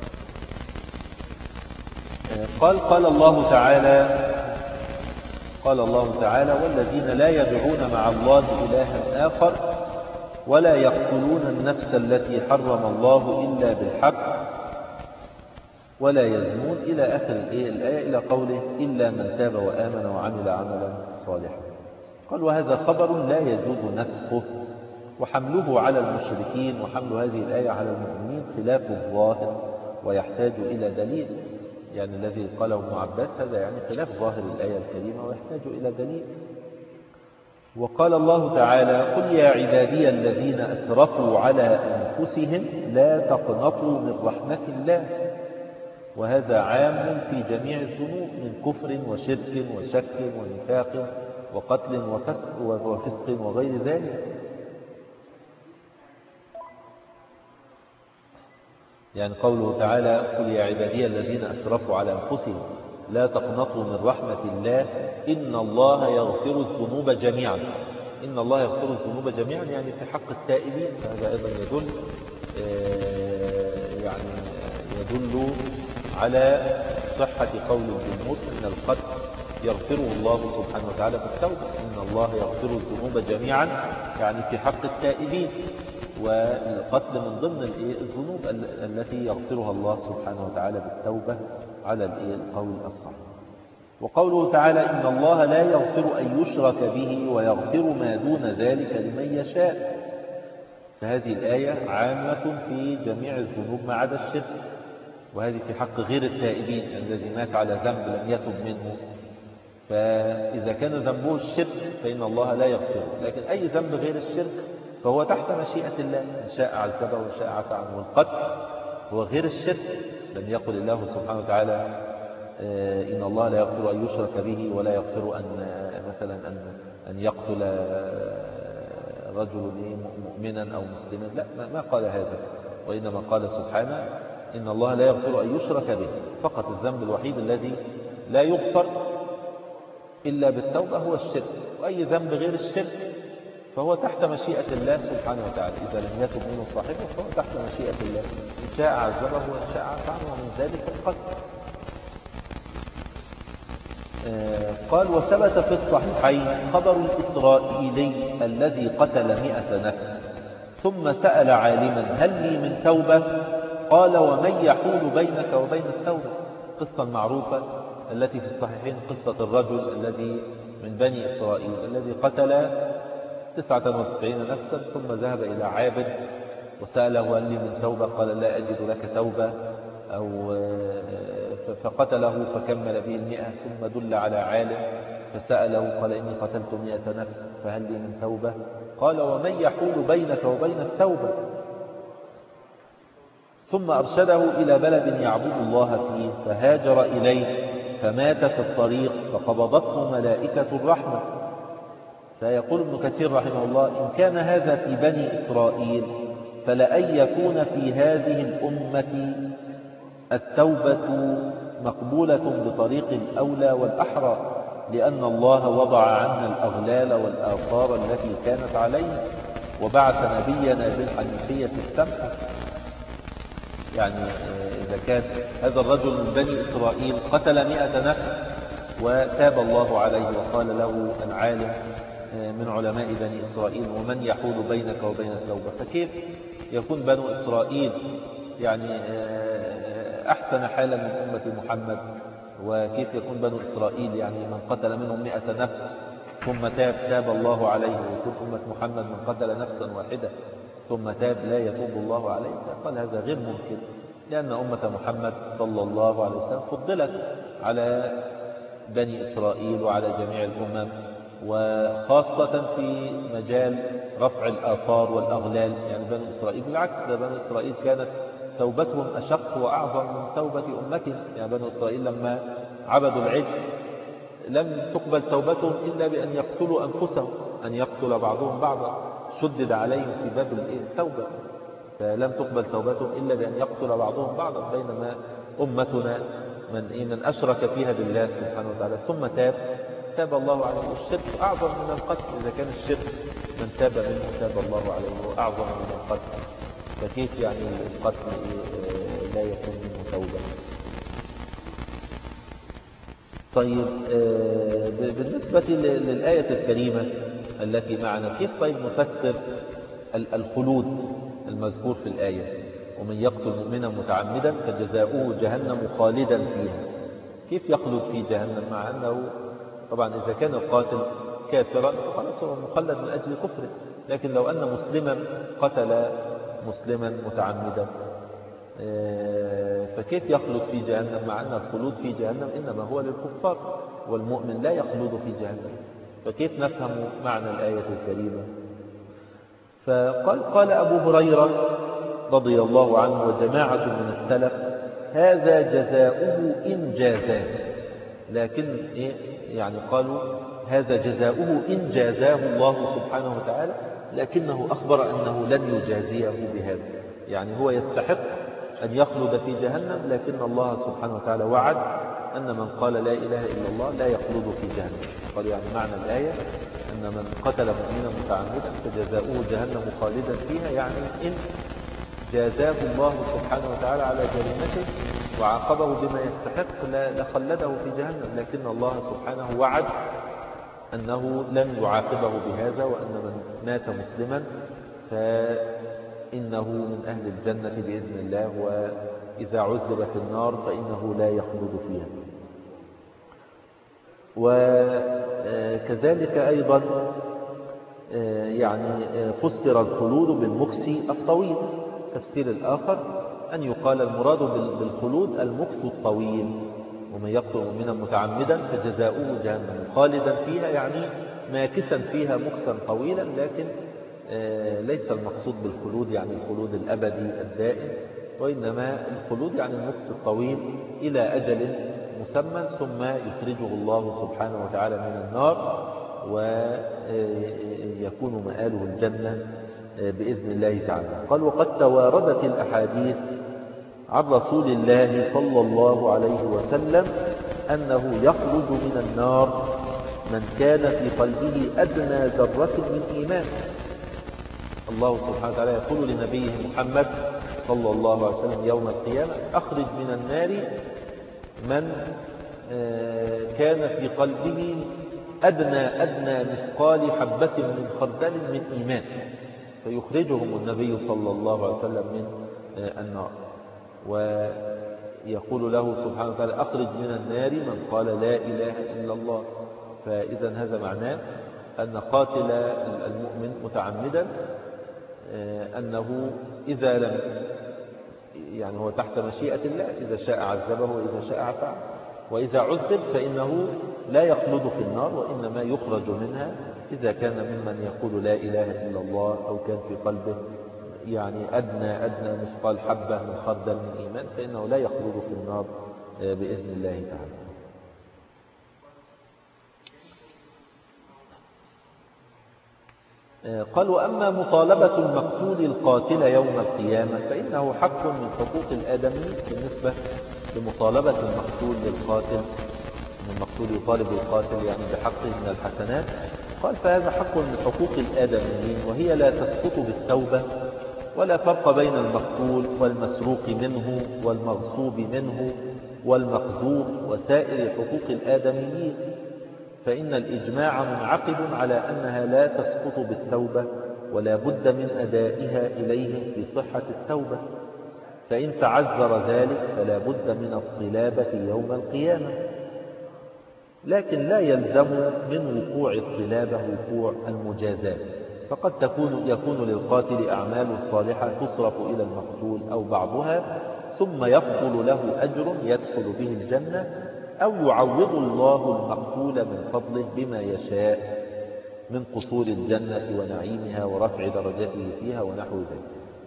قال قال الله تعالى قال الله تعالى والذين لا يدعون مع الله إلها آخر ولا يقتلون النفس التي حرم الله إلا بالحق ولا يزنون إلى آخر الآية إلى قوله إلا من تاب وآمن وعمل عملا صالحا. قال وهذا خبر لا يجوز نسخه، وحمله على المشركين وحمل هذه الآية على المؤمنين خلاف الظاهر ويحتاج إلى دليل. يعني الذي قاله ابن عباس هذا يعني خلاف ظاهر الآية الكريمة ويحتاج إلى دليل. وقال الله تعالى قل يا عبادي الذين أسرفوا على أنفسهم لا تقنطوا من رحمة الله، وهذا عام في جميع الذنوب من كفر وشرك وشك ونفاق وقتل وفسق وفسق وغير ذلك. يعني قوله تعالى قل يا عبادي الذين أسرفوا على أنفسهم لا تقنطوا من رحمة الله إن الله يغفر الذنوب جميعا. إن الله يغفر الذنوب جميعا يعني في حق التائبين. هذا أيضا يدل يعني يدل على صحة قول الجمهور أن القتل يغفره الله سبحانه وتعالى بالتوبة. إن الله يغفر الذنوب جميعا يعني في حق التائبين، والقتل من ضمن الذنوب التي يغفرها الله سبحانه وتعالى بالتوبة على القول الصحيح. وقوله تعالى إن الله لا يغفر أن يشرك به ويغفر ما دون ذلك لمن يشاء. فهذه الآية عامة في جميع الذنوب ما عدا الشرك، وهذه في حق غير التائبين يعني الذي مات على ذنب لم يتب منه. فإذا كان ذنبه الشرك فإن الله لا يغفره، لكن أي ذنب غير الشرك فهو تحت مشيئة الله، إن شاء عذبه وإن شاء عفى عنه. والقتل هو غير الشرك، لم يقل الله سبحانه وتعالى إن الله لا يغفر أن يشرك به ولا يغفر أن مثلا أن أن يقتل رجل مؤمنا أو مسلما، لا ما قال هذا، وإنما قال سبحانه إن الله لا يغفر أن يشرك به فقط. الذنب الوحيد الذي لا يغفر إلا بالتوبة هو الشرك، وأي ذنب غير الشرك فهو تحت مشيئة الله سبحانه وتعالى. إذا لم يتب منه صاحبه فهو تحت مشيئة الله، إن شاء عذبه وإن شاء عفى عنه، ومن ذلك القتل. آه قال وثبت في الصحيحين خبر الإسرائيلي الذي قتل مئة نفس ثم سأل عالما هل لي من توبة؟ قال ومن يحول بينك وبين التوبة. قصة معروفة التي في الصحيحين، قصة الرجل الذي من بني إسرائيل الذي قتل تسعة وتسعين نفسا ثم ذهب إلى عابد وسأله هل لي من توبة؟ قال لا أجد لك توبة، أو فقتله فكمل به المئة. ثم دل على عالم فسأله قال إني قتلت مئة نفس فهل لي من توبة؟ قال ومن يحول بينك وبين التوبة؟ ثم أرشده إلى بلد يعبد الله فيه فهاجر إليه فمات في الطريق فقبضته ملائكة الرحمة. فيقول ابن كثير رحمه الله إن كان هذا في بني إسرائيل فلأن يكون في هذه الأمة التوبة مقبولة بطريق الأولى والأحرى، لأن الله وضع عنا الأغلال والآثار التي كانت عليه وبعث نبينا بالحنيفية السمحة. يعني إذا كان هذا الرجل من بني إسرائيل قتل مئة نفس وتاب الله عليه وقال له العالم من علماء بني إسرائيل ومن يحول بينك وبين التوبة، فكيف يكون بنو إسرائيل يعني أحسن حالا من أمة محمد؟ وكيف يكون بنو إسرائيل يعني من قتل منهم مئة نفس ثم تاب تاب الله عليه، ويكون أمة محمد من قتل نفسا واحدة ثم تاب لا يتوب الله عليه؟ قال هذا غير ممكن، لأن أمة محمد صلى الله عليه وسلم فضلت على بني إسرائيل وعلى جميع الأمم، وخاصة في مجال رفع الآثار والأغلال. يعني بني إسرائيل بالعكس، ده بني إسرائيل كانت توبتهم أشق وأعظم من توبة أمتنا. يعني بنو إسرائيل لما عبدوا العجل لم تقبل توبتهم إلا بأن يقتلوا أنفسهم، أن يقتل بعضهم بعضا، شدد عليهم في باب التوبة، فلم تقبل توبتهم إلا بأن يقتل بعضهم بعضا. بينما أمتنا من من أشرك فيها بالله سبحانه وتعالى ثم تاب، تاب الله عليه. والشرك أعظم من القتل، إذا كان الشرك من تاب منه تاب الله عليه وأعظم من القتل، فكيف يعني القتل لا يكون منه توبة؟ طيب بالنسبة للآية الكريمة التي معنا، كيف طيب نفسر الخلود المذكور في الآية؟ ومن يقتل مؤمنا متعمدا فجزاؤه جهنم خالدا فيها. كيف يخلد في جهنم مع أنه طبعا إذا كان القاتل كافرا فخلاص هو مخلد من أجل كفره، لكن لو أن مسلما قتل مسلما متعمدا فكيف يخلد في جهنم مع أن الخلود في جهنم إنما هو للكفار والمؤمن لا يخلد في جهنم؟ فكيف نفهم معنى الآية الكريمة؟ فقال قال أبو هريرة رضي الله عنه وجماعة من السلف: هذا جزاؤه إن جازاه. لكن إيه يعني قالوا هذا جزاؤه إن جازاه الله سبحانه وتعالى، لكنه أخبر أنه لن يجازيه بهذا. يعني هو يستحق أن يخلد في جهنم، لكن الله سبحانه وتعالى وعد أن من قال لا إله إلا الله لا يخلد في جهنم. قال يعني معنى الآية أن من قتل مؤمنا متعمدا فجزاؤه جهنم خالدا فيها، يعني إن جازاه الله سبحانه وتعالى على جريمته وعاقبه بما يستحق لخلده في جهنم، لكن الله سبحانه وعد أنه لن يعاقبه بهذا، وأن من مات مسلما فإنه من أهل الجنة بإذن الله، وإذا عذب في النار فإنه لا يخلد فيها. وكذلك أيضا يعني فسر الخلود بالمكس الطويل. تفسير الآخر أن يقال المراد بالخلود المكس الطويل، ومن يقتل مؤمنا متعمدا فجزاؤه جهنم خالدا فيها، يعني ماكسا فيها مكسا طويلا، لكن ليس المقصود بالخلود يعني الخلود الأبدي الدائم، وإنما الخلود يعني المكس الطويل إلى أجل مسمى ثم يخرجه الله سبحانه وتعالى من النار ويكون مآله الجنة بإذن الله تعالى. قال: وقد تواردت الأحاديث عن رسول الله صلى الله عليه وسلم أنه يخرج من النار من كان في قلبه أدنى ذرة من إيمان. الله سبحانه وتعالى يقول لنبيه محمد صلى الله عليه وسلم يوم القيامة: أخرج من النار من كان في قلبه أدنى أدنى مثقال حبة من خردل من إيمان، فيخرجهم النبي صلى الله عليه وسلم من النار. ويقول له سبحانه وتعالى: أخرج من النار من قال لا إله إلا الله. فإذا هذا معناه أن قاتل المؤمن متعمدا أنه إذا لم يعني هو تحت مشيئة الله، إذا شاء عذبه وإذا شاء عفا، وإذا عذب فإنه لا يخلد في النار وإنما يخرج منها إذا كان ممن يقول لا إله إلا الله أو كان في قلبه يعني أدنى أدنى مثقال حبة من خردل من إيمان، فإنه لا يخلد في النار بإذن الله تعالى. قال: وأما مطالبة المقتول القاتل يوم القيامة فإنه حق من حقوق الآدمي بالنسبة لمطالبة المقتول للقاتل، أن المقتول يطالب القاتل يعني بحقه من الحسنات. قال: فهذا حق من حقوق الآدميين، وهي لا تسقط بالتوبة، ولا فرق بين المقتول والمسروق منه والمغصوب منه والمقذوف وسائر حقوق الآدميين، فإن الإجماع منعقد على أنها لا تسقط بالتوبة، ولا بد من أدائها إليهم في صحة التوبة، فإن تعذر ذلك فلا بد من الطلابة يوم القيامة. لكن لا يلزم من وقوع الطلابة وقوع المجازات، فقد تكون يكون للقاتل أعمال صالحة تصرف إلى المقتول أو بعضها، ثم يفضل له أجر يدخل به الجنة، أو يعوض الله المقتول من فضله بما يشاء من قصور الجنة ونعيمها ورفع درجته فيها ونحو ذلك.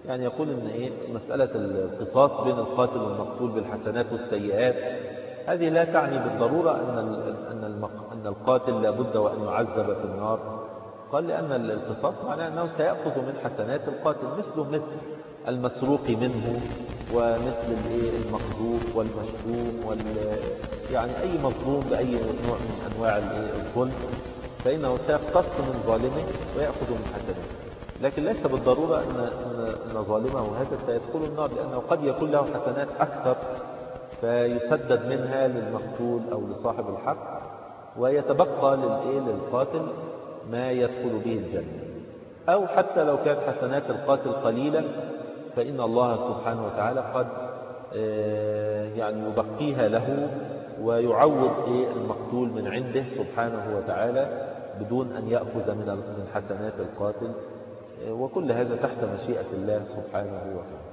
يعني يقول إن إيه مسألة القصاص بين القاتل والمقتول بالحسنات والسيئات هذه لا تعني بالضرورة أن أن أن القاتل لابد وأن يعذب في النار. قال لأن القصاص معناه أنه سيأخذ من حسنات القاتل مثله مثل المسروق منه ومثل المقذوف والمشتوم وال يعني أي مظلوم بأي نوع من أنواع الظلم فإنه سيقتص من ظالمه ويأخذ من حسناته. لكن ليس بالضرورة أن أن ظالمه هذا سيدخل النار، لأنه قد يكون له حسنات أكثر فيسدد منها للمقتول أو لصاحب الحق ويتبقى للقاتل ما يدخل به الجنة. أو حتى لو كانت حسنات القاتل قليلة فإن الله سبحانه وتعالى قد يعني يبقيها له ويعوض المقتول من عنده سبحانه وتعالى بدون أن يأخذ من حسنات القاتل، وكل هذا تحت مشيئة الله سبحانه وتعالى.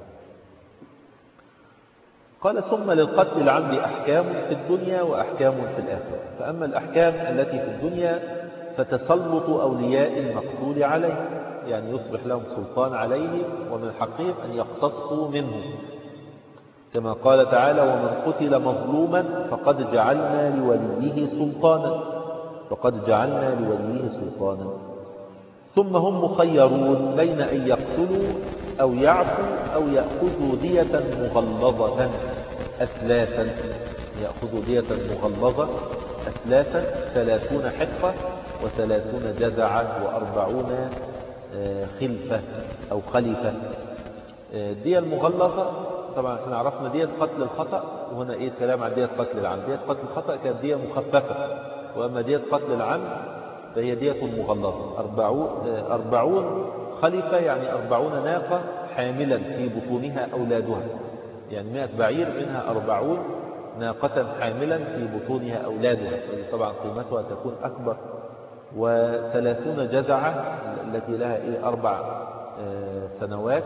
قال ثم للقتل العمد أحكام في الدنيا وأحكام في الآخرة. فأما الأحكام التي في الدنيا فتسلط أولياء المقتول عليه، يعني يصبح لهم سلطان عليه ومن حقهم أن يقتصوا منه، كما قال تعالى ومن قتل مظلوما فقد جعلنا لوليه سلطانا فقد جعلنا لوليه سلطانا ثم هم مخيرون بين أن يقتلوا أو يعفوا أو يأخذوا دية مغلظة أثلاثا يأخذوا دية مغلظة أثلاثا ثلاثون حقة وثلاثون جزعة وأربعون خلفة أو خليفة. الدية المغلظة طبعا احنا عرفنا دية قتل الخطأ، وهنا ايه الكلام عن دية قتل العمد. دية قتل الخطأ كانت دية مخففة، وأما دية قتل العمد فهي دية مغلظة أربعون, أربعون خليفة، يعني أربعون ناقة حاملا في بطونها أولادها، يعني مئة بعير منها أربعون ناقة حاملا في بطونها أولادها، طبعا قيمتها تكون أكبر. وثلاثون جزعة التي لها إيه أربع سنوات،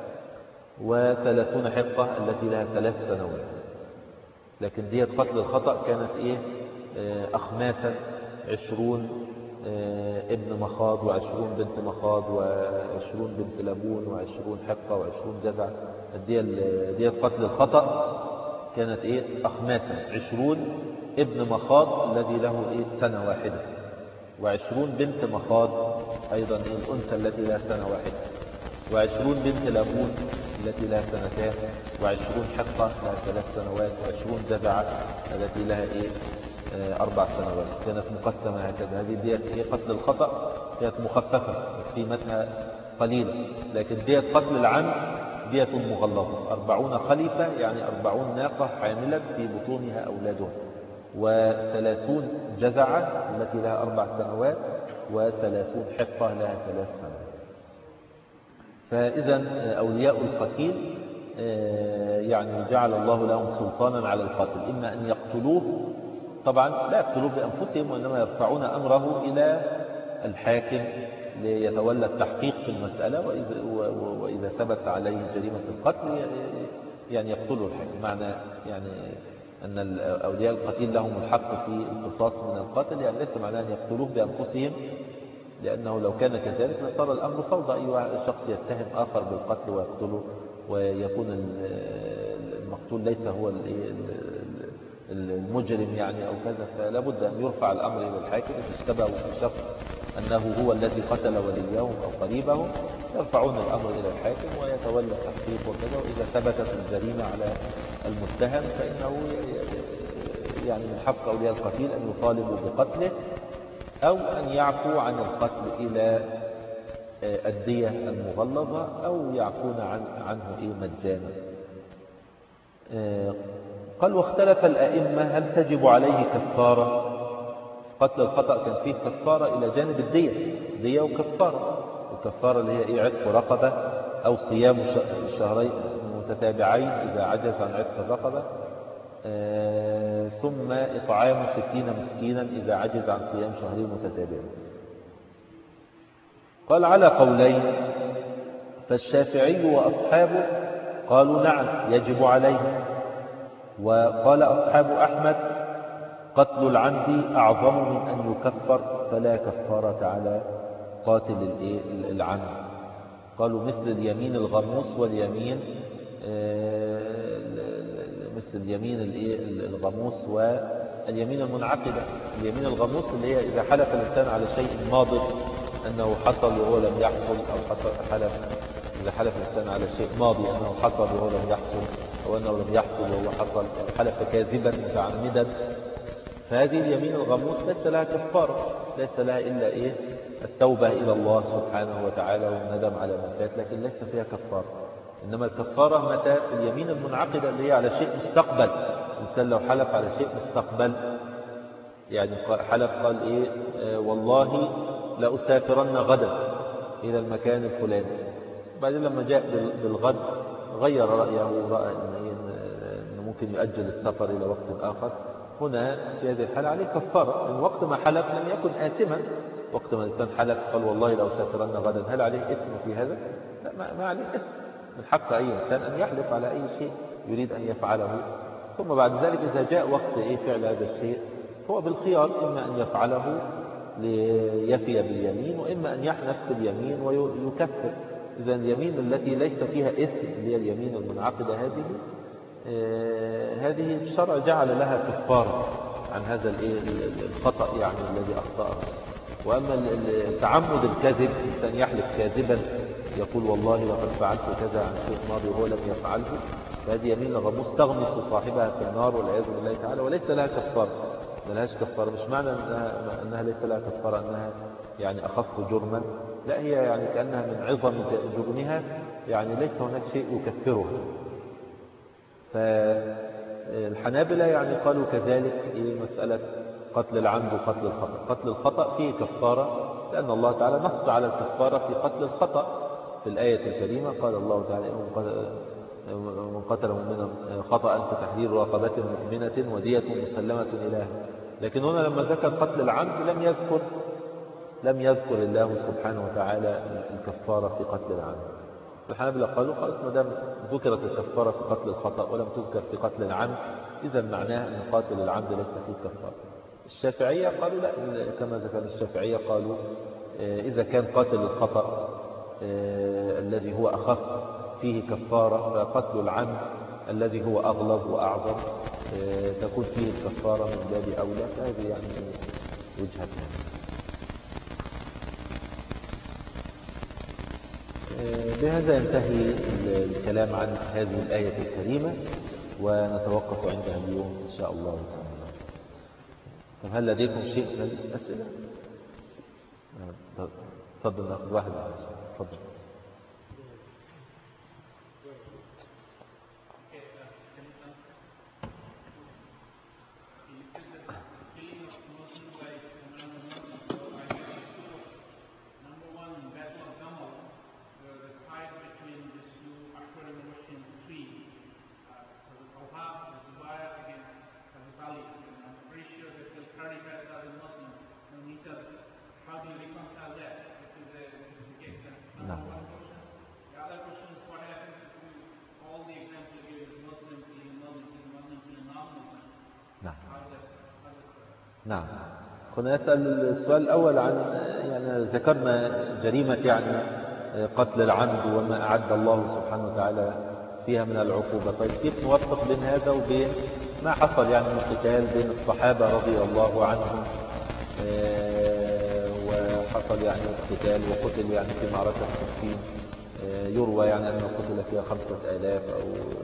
وثلاثون حقة التي لها ثلاث سنوات. لكن دية قتل الخطأ كانت إيه أخماسا، عشرون ابن مخاض وعشرون بنت مخاض وعشرون بنت لبون وعشرون حقة وعشرون جزعة. الدية دية قتل الخطأ كانت إيه أخماسا، عشرون ابن مخاض الذي له إيه سنة واحدة، وعشرون بنت مخاض أيضا الأنثى التي لها سنة واحدة، وعشرون بنت لبون التي لها سنتان، وعشرون حقة لها ثلاث سنوات، وعشرون جزعة التي لها إيه أربع سنوات. كانت مقسمة هكذا. هذه دية إيه قتل الخطأ كانت مخففة قيمتها قليلة. لكن دية قتل العمد دية مغلظة أربعون خليفة، يعني أربعون ناقة حاملة في بطونها أولادها، وثلاثون جزعة التي لها أربع سنوات، وثلاثون حقة لها ثلاث سنوات. فإذا أولياء القتيل يعني جعل الله لهم سلطانا على القاتل، إما أن يقتلوه، طبعا لا يقتلوه بأنفسهم وإنما يرفعون أمره إلى الحاكم ليتولى التحقيق في المسألة، وإذا, وإذا ثبت عليه جريمة القتل يعني يقتله الحاكم. معنى يعني أن أولياء القتيل لهم الحق في القصاص من القاتل، يعني ليس معناه أن يقتلوه بأنفسهم، لأنه لو كان كذلك لصار الأمر فوضى، أي شخص يتهم آخر بالقتل ويقتله ويكون المقتول ليس هو المجرم يعني أو كذا، فلا بد أن يرفع الأمر إلى الحاكم. إذا اشتبهوا في الشخص أنه هو الذي قتل وليهم أو قريبهم يرفعون الأمر إلى الحاكم ويتولى التحقيق وكذا. وإذا ثبتت الجريمة على المتهم فإنه يعني من حق أولياء القتيل أن يطالبوا بقتله أو أن يعفوا عن القتل إلى الدية المغلظة، أو يعفون عن عنه إيه مجانا. قال واختلف الأئمة هل تجب عليه كفارة؟ قتل الخطأ كان فيه كفارة إلى جانب الدية، دية وكفارة. الكفارة اللي هي إيه عتق رقبة أو صيام شهرين متتابعين إذا عجز عن عتق الرقبة، آه ثم إطعام ستين مسكينا إذا عجز عن صيام شهرين متتابعين. قال على قولين، فالشافعي وأصحابه قالوا نعم يجب عليه، وقال أصحاب أحمد قتل العمد أعظم من أن يكفر فلا كفارة على قاتل العمد. قالوا مثل اليمين الغموس واليمين مثل اليمين الغموس واليمين المنعقدة. اليمين الغموس اللي هي إذا حلف الإنسان على شيء ماضي أنه حصل وهو لم يحصل، أو حصل حلف إذا حلف الإنسان على شيء ماضي أنه حصل وهو لم يحصل، أو أنه لم يحصل وهو حصل، حلف كاذبا متعمدا، فهذه اليمين الغموس ليس لها كفارة، ليس لها إلا إيه؟ التوبة إلى الله سبحانه وتعالى والندم على ما فات، لكن ليس فيها كفارة. إنما الكفارة متى؟ في اليمين المنعقدة اللي هي على شيء مستقبل. الإنسان لو حلف على شيء مستقبل، يعني حلف قال إيه؟ آه والله لأسافرن غدا إلى المكان الفلاني، بعدين لما جاء بالغد غير رأيه ورأى إنه ممكن يؤجل السفر إلى وقت آخر. هنا في هذه الحالة عليه كفارة، من وقت ما حلف لم يكن آثما. وقت ما الإنسان حلف قال والله لأسافرن غدا، هل عليه إثم في هذا؟ لا، ما, ما عليه إثم. من حق أي إنسان أن يحلف على أي شيء يريد أن يفعله، ثم بعد ذلك إذا جاء وقت إيه فعل هذا الشيء هو بالخيار، إما أن يفعله ليفي باليمين، وإما أن يحنث في اليمين ويكفر. إذا اليمين التي ليس فيها إثم اللي هي اليمين المنعقدة هذه آه هذه الشرع جعل لها كفارة عن هذا الخطأ يعني الذي أخطأه. وأما تعمد الكذب، الإنسان يحلف كاذبا يقول والله لقد فعلت كذا عن شيء ماضي وهو لم يفعله، فهذه يمين الغموس تغمس صاحبها في النار والعياذ بالله تعالى، وليس لها كفارة. ما لهاش كفارة، مش معنى أنها, أنها ليس لها كفارة أنها يعني أخف جرما، لا، هي يعني كأنها من عظم جرمها، يعني ليس هناك شيء يكفرها. فالحنابلة يعني قالوا كذلك إيه مسألة قتل العمد وقتل الخطأ. قتل الخطأ فيه كفارة، لأن الله تعالى نص على الكفارة في قتل الخطأ في الآية الكريمة. قال الله تعالى من قتل مؤمنا خطأ فتحرير رقبة مؤمنة ودية مسلمة إلى أهله. لكن هنا لما ذكر قتل العمد لم يذكر لم يذكر الله سبحانه وتعالى الكفارة في قتل العمد. الحنابلة قالوا خلاص ما دام ذكرت الكفارة في قتل الخطأ ولم تذكر في قتل العمد، إذا معناه أن قاتل العمد ليس فيه كفارة. الشافعية قالوا لا، كما ذكر الشافعية قالوا إذا كان قاتل الخطأ الذي هو أخف فيه كفارة، فقتل العمد الذي هو أغلظ وأعظم تكون فيه الكفارة من باب أولى. فهذه يعني وجهتنا. بهذا ينتهي الكلام عن هذه الآية الكريمة، ونتوقف عندها اليوم إن شاء الله تعالى. طب هل لديكم شيء من الأسئلة؟ تفضل ناخذ واحد من الأسئلة. تفضل. نعم. كنا نسأل السؤال الأول عن يعني ذكرنا جريمة يعني قتل العمد وما أعد الله سبحانه وتعالى فيها من العقوبة. طيب كيف نوفق بين هذا وبين ما حصل يعني من قتال بين الصحابة رضي الله عنهم، وحصل يعني قتال وقتل يعني في معركة صفين، يروى يعني أنه قتل فيها خمسة آلاف أو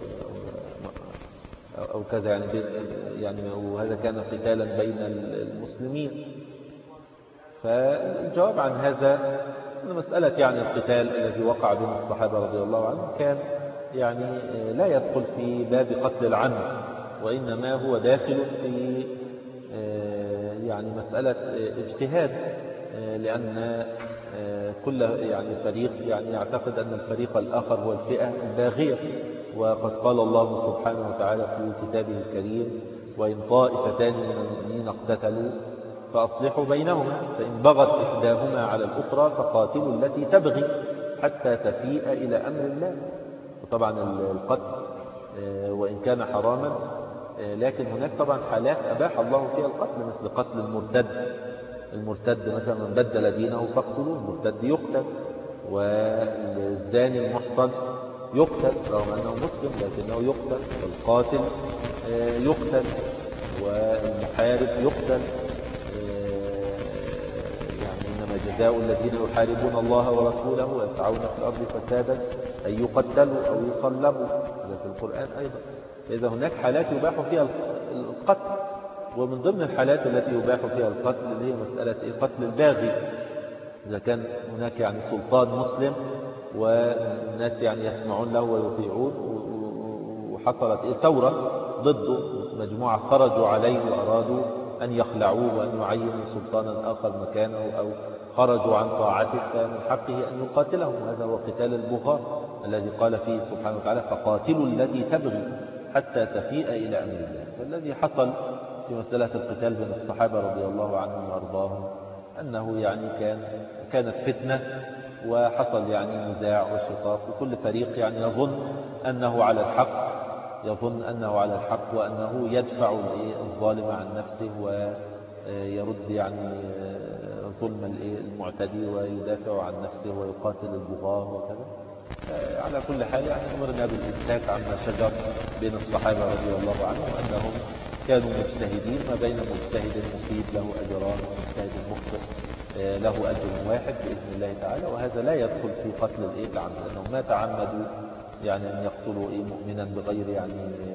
أو كذا يعني يعني وهذا كان قتالا بين المسلمين. فالجواب عن هذا أن مسألة يعني القتال الذي وقع بين الصحابة رضي الله عنهم كان يعني لا يدخل في باب قتل العمد، وإنما هو داخل في يعني مسألة اجتهاد، لأن كل يعني فريق يعني يعتقد أن الفريق الآخر هو الفئة الباغية. وقد قال الله سبحانه وتعالى في كتابه الكريم: وإن طائفتان من المؤمنين اقتتلوا فأصلحوا بينهما فإن بغت إحداهما على الأخرى فقاتلوا التي تبغي حتى تفيء إلى أمر الله. وطبعا القتل وإن كان حراما، لكن هناك طبعا حالات أباح الله فيها القتل، مثل قتل المرتد. المرتد مثلا من بدل دينه فاقتلوه، المرتد يقتل. والزاني المحصن يقتل رغم أنه مسلم لكنه يقتل، والقاتل يقتل، والمحارب يقتل. يعني إنما جزاء الذين يحاربون الله ورسوله ويسعون في الأرض فسادا أن يقتلوا أو يصلبوا، هذا في القرآن أيضا. فإذا هناك حالات يباح فيها القتل، ومن ضمن الحالات التي يباح فيها القتل اللي هي مسألة قتل الباغي، إذا كان هناك يعني سلطان مسلم والناس يعني يسمعون له ويطيعون، وحصلت ثورة ضده، مجموعة خرجوا عليه وأرادوا أن يخلعوه وأن يعينوا سلطانا آخر مكانه أو خرجوا عن طاعته، فمن حقه أن يقاتلهم. هذا هو قتال البغاة الذي قال فيه سبحانه وتعالى فقاتلوا التي تبغي حتى تفيء إلى أمر الله. فالذي حصل في مسألة القتال بين الصحابة رضي الله عنهم وأرضاهم أنه يعني كان كانت فتنة، وحصل يعني نزاع وشقاق، وكل فريق يعني يظن أنه على الحق يظن أنه على الحق وأنه يدفع الظالم عن نفسه ويرد يعني ظلم المعتدي ويدافع عن نفسه ويقاتل البغاة وكذا. على كل حال يعني أمرنا بالإمساك عما شجر بين الصحابة رضي الله عنهم، أنهم كانوا مجتهدين، ما بين مجتهد مصيب له أجران ومجتهد مخطئ له أجر واحد بإذن الله تعالى. وهذا لا يدخل في قتل الإيه العمد، لأنهم ما تعمدوا يعني أن يقتلوا إيه مؤمنا بغير يعني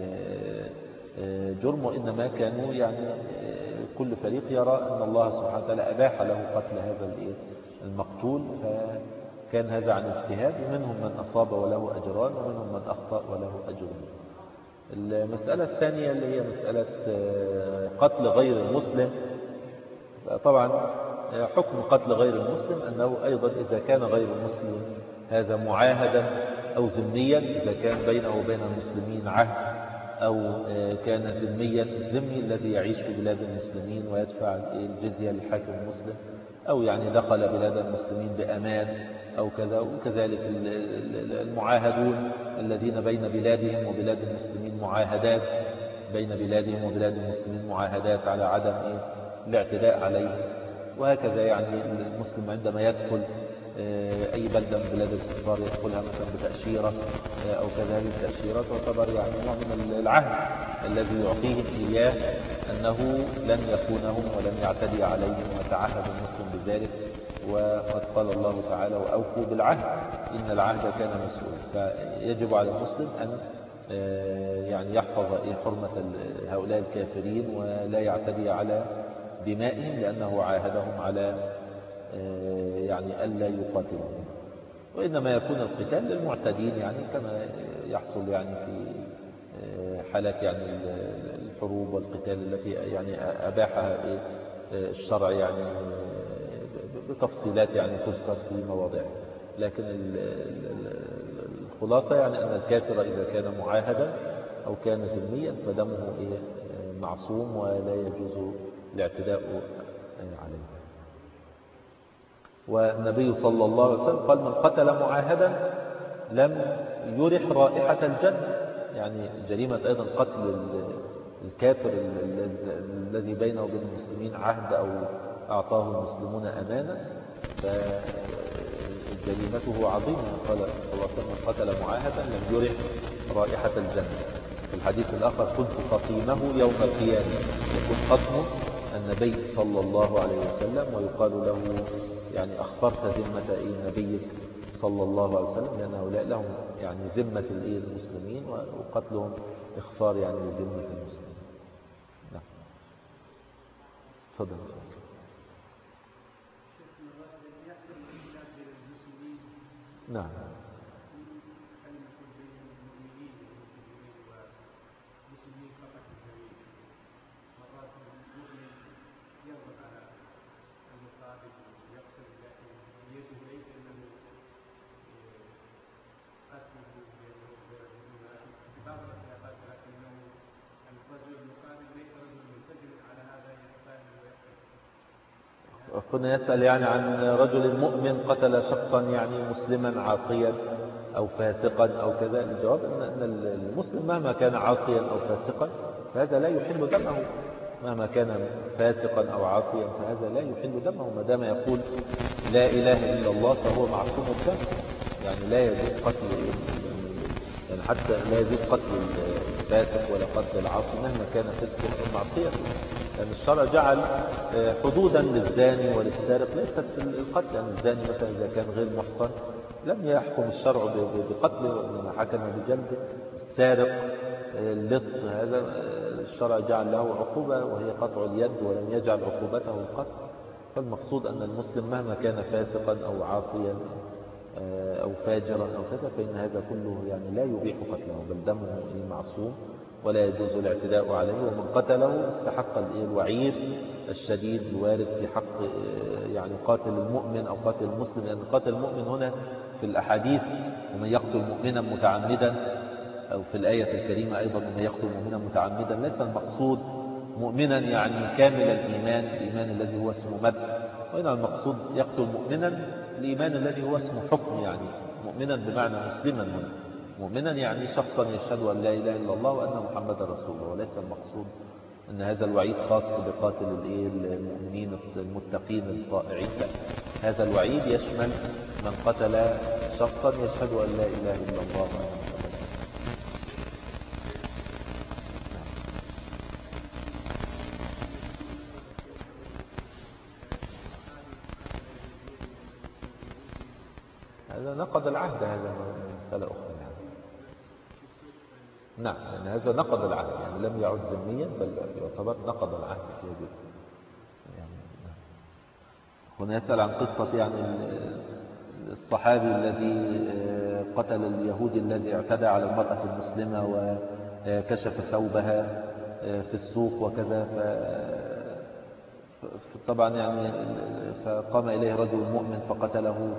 جرم، وإنما كانوا يعني كل فريق يرى أن الله سبحانه وتعالى أباح له قتل هذا المقتول، فكان هذا عن اجتهاد. ومنهم من أصاب وله أجران، ومنهم من أخطأ وله أجر. المسألة الثانية اللي هي مسألة قتل غير المسلم، طبعا حكم قتل غير المسلم أنه أيضا إذا كان غير المسلم هذا معاهدا أو ذميا، إذا كان بينه وبين المسلمين عهد، أو كان ذميا الذمي الذي يعيش في بلاد المسلمين ويدفع الجزية للحاكم المسلم، أو يعني دخل بلاد المسلمين بأمان أو كذا. وكذلك المعاهدون الذين بين بلادهم وبلاد المسلمين معاهدات، بين بلادهم وبلاد المسلمين معاهدات على عدم الاعتداء عليه. وهكذا يعني المسلم عندما يدخل أي بلدة من بلاد الكفار يدخلها مثلا بتأشيرة أو كذلك التأشيرة تعتبر يعني نوع من العهد الذي يعطيهم إياه أنه لن يخونهم ولن يعتدي عليهم، وتعهد المسلم بذلك. وقد قال الله تعالى وأوفوا بالعهد إن العهد كان مسؤولا. فيجب على المسلم أن يعني يحفظ حرمة هؤلاء الكافرين ولا يعتدي على دمائهم، لأنه عاهدهم على يعني ألا يقاتلهم. وإنما يكون القتال للمعتدين، يعني كما يحصل يعني في حالات يعني الحروب والقتال التي يعني أباحها الشرع يعني بتفصيلات يعني تذكر في مواضعها. لكن الخلاصة يعني أن الكافر إذا كان معاهدا أو كان ذميا فدمه معصوم ولا يجوز الاعتداء عليه. والنبي صلى الله عليه وسلم قال من قتل معاهدا لم يرح رائحة الجنة، يعني جريمة أيضا قتل الكافر الذي بينه وبين المسلمين عهد أو أعطاه المسلمون أمانة، فجريمته عظيمة. قال صلى الله عليه وسلم من قتل معاهدا لم يرح رائحة الجنة. في الحديث الآخر كنت خصيمه يوم القيامة، يكون خصمه النبي صلى الله عليه وسلم، ويقال له يعني أخفرت ذمة نبيك صلى الله عليه وسلم، لأن هؤلاء لهم يعني ذمة المسلمين وقتلهم إخفار يعني ذمة المسلمين. نعم تفضل. نعم كنا يسأل يعني عن رجل مؤمن قتل شخصا يعني مسلما عاصيا أو فاسقا أو كذا. الجواب أن المسلم مهما كان عاصيا أو فاسقا فهذا لا يحل دمه، مهما كان فاسقا أو عاصيا فهذا لا يحل دمه، ما دام يقول لا إله إلا الله فهو معصوم الدم. يعني لا يجوز قتل، يعني حتى لا يجوز قتل الفاسق ولا قتل العاصي مهما كان فسقه أو معصيته، لأن يعني الشرع جعل حدودا للزاني وللسارق ليست القتل. يعني الزاني مثلا إذا كان غير محصن لم يحكم الشرع بقتله وإنما حكم بجلده. السارق اللص هذا الشرع جعل له عقوبة وهي قطع اليد ولم يجعل عقوبته القتل. فالمقصود أن المسلم مهما كان فاسقا أو عاصيا أو فاجرا أو كذا فإن هذا كله يعني لا يبيح قتله، بل دمه معصوم ولا يجوز الاعتداء عليه. ومن قتله استحق الوعيد الشديد الوارد في حق يعني قاتل المؤمن أو قاتل المسلم، لأن قاتل المؤمن هنا في الأحاديث ومن يقتل مؤمنا متعمدا، أو في الآية الكريمة أيضا ومن يقتل مؤمنا متعمدا، ليس المقصود مؤمنا يعني كامل الإيمان، الإيمان الذي هو اسمه مدح، وإنما المقصود يقتل مؤمنا الإيمان الذي هو اسمه حكم، يعني مؤمنا بمعنى مسلما هنا. مؤمنا يعني شخصا يشهد أن لا إله إلا الله وأن محمد رسول الله، وليس المقصود أن هذا الوعيد خاص بقاتل المؤمنين المتقين الطائعين. هذا الوعيد يشمل من قتل شخصا يشهد أن لا إله إلا الله وأن محمد. هذا نقض العهد، هذا مسألة أخرى يعني. نعم يعني هذا نقض العهد، يعني لم يعد ذميا بل يعتبر نقض العهد في هذه يعني. هنا يسأل عن قصة يعني الصحابي الذي قتل اليهودي الذي اعتدى على المرأة المسلمة وكشف ثوبها في السوق وكذا، طبعا يعني فقام إليه رجل مؤمن فقتله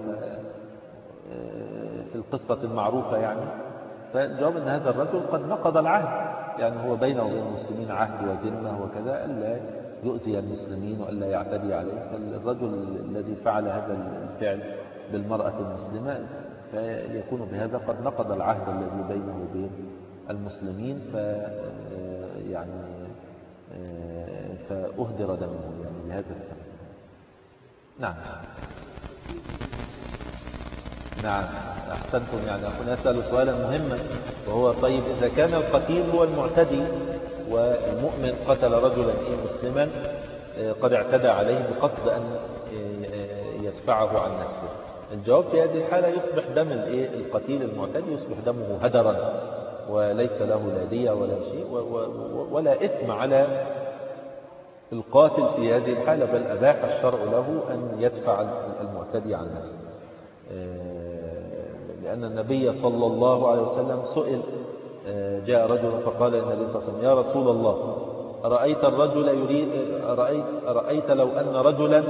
في القصة المعروفة يعني. فالجواب أن هذا الرجل قد نقض العهد، يعني هو بينه وبين المسلمين عهد وذمة وكذا ألا يؤذي المسلمين وألا يعتدي عليه. فالرجل الذي فعل هذا الفعل بالمرأة المسلمة فيكون بهذا قد نقض العهد الذي بينه وبين المسلمين، ف يعني فأهدر دمه يعني بهذا السبب. نعم نعم أحسنتم. يعني أخونا يسأل سؤالا مهما وهو طيب إذا كان القتيل هو المعتدي والمؤمن قتل رجلا مسلما قد اعتدى عليه بقصد أن يدفعه عن نفسه، الجواب في هذه الحالة يصبح دم القتيل المعتدي يصبح دمه هدرا وليس له لا دية ولا شيء ولا إثم على القاتل في هذه الحالة، بل أباح الشرع له أن يدفع المعتدي عن نفسه. لأن النبي صلى الله عليه وسلم سئل، جاء رجل فقال النبي صلى الله عليه وسلم يا رسول الله أرأيت الرجل يريد أرأيت, أرأيت لو أن رجلا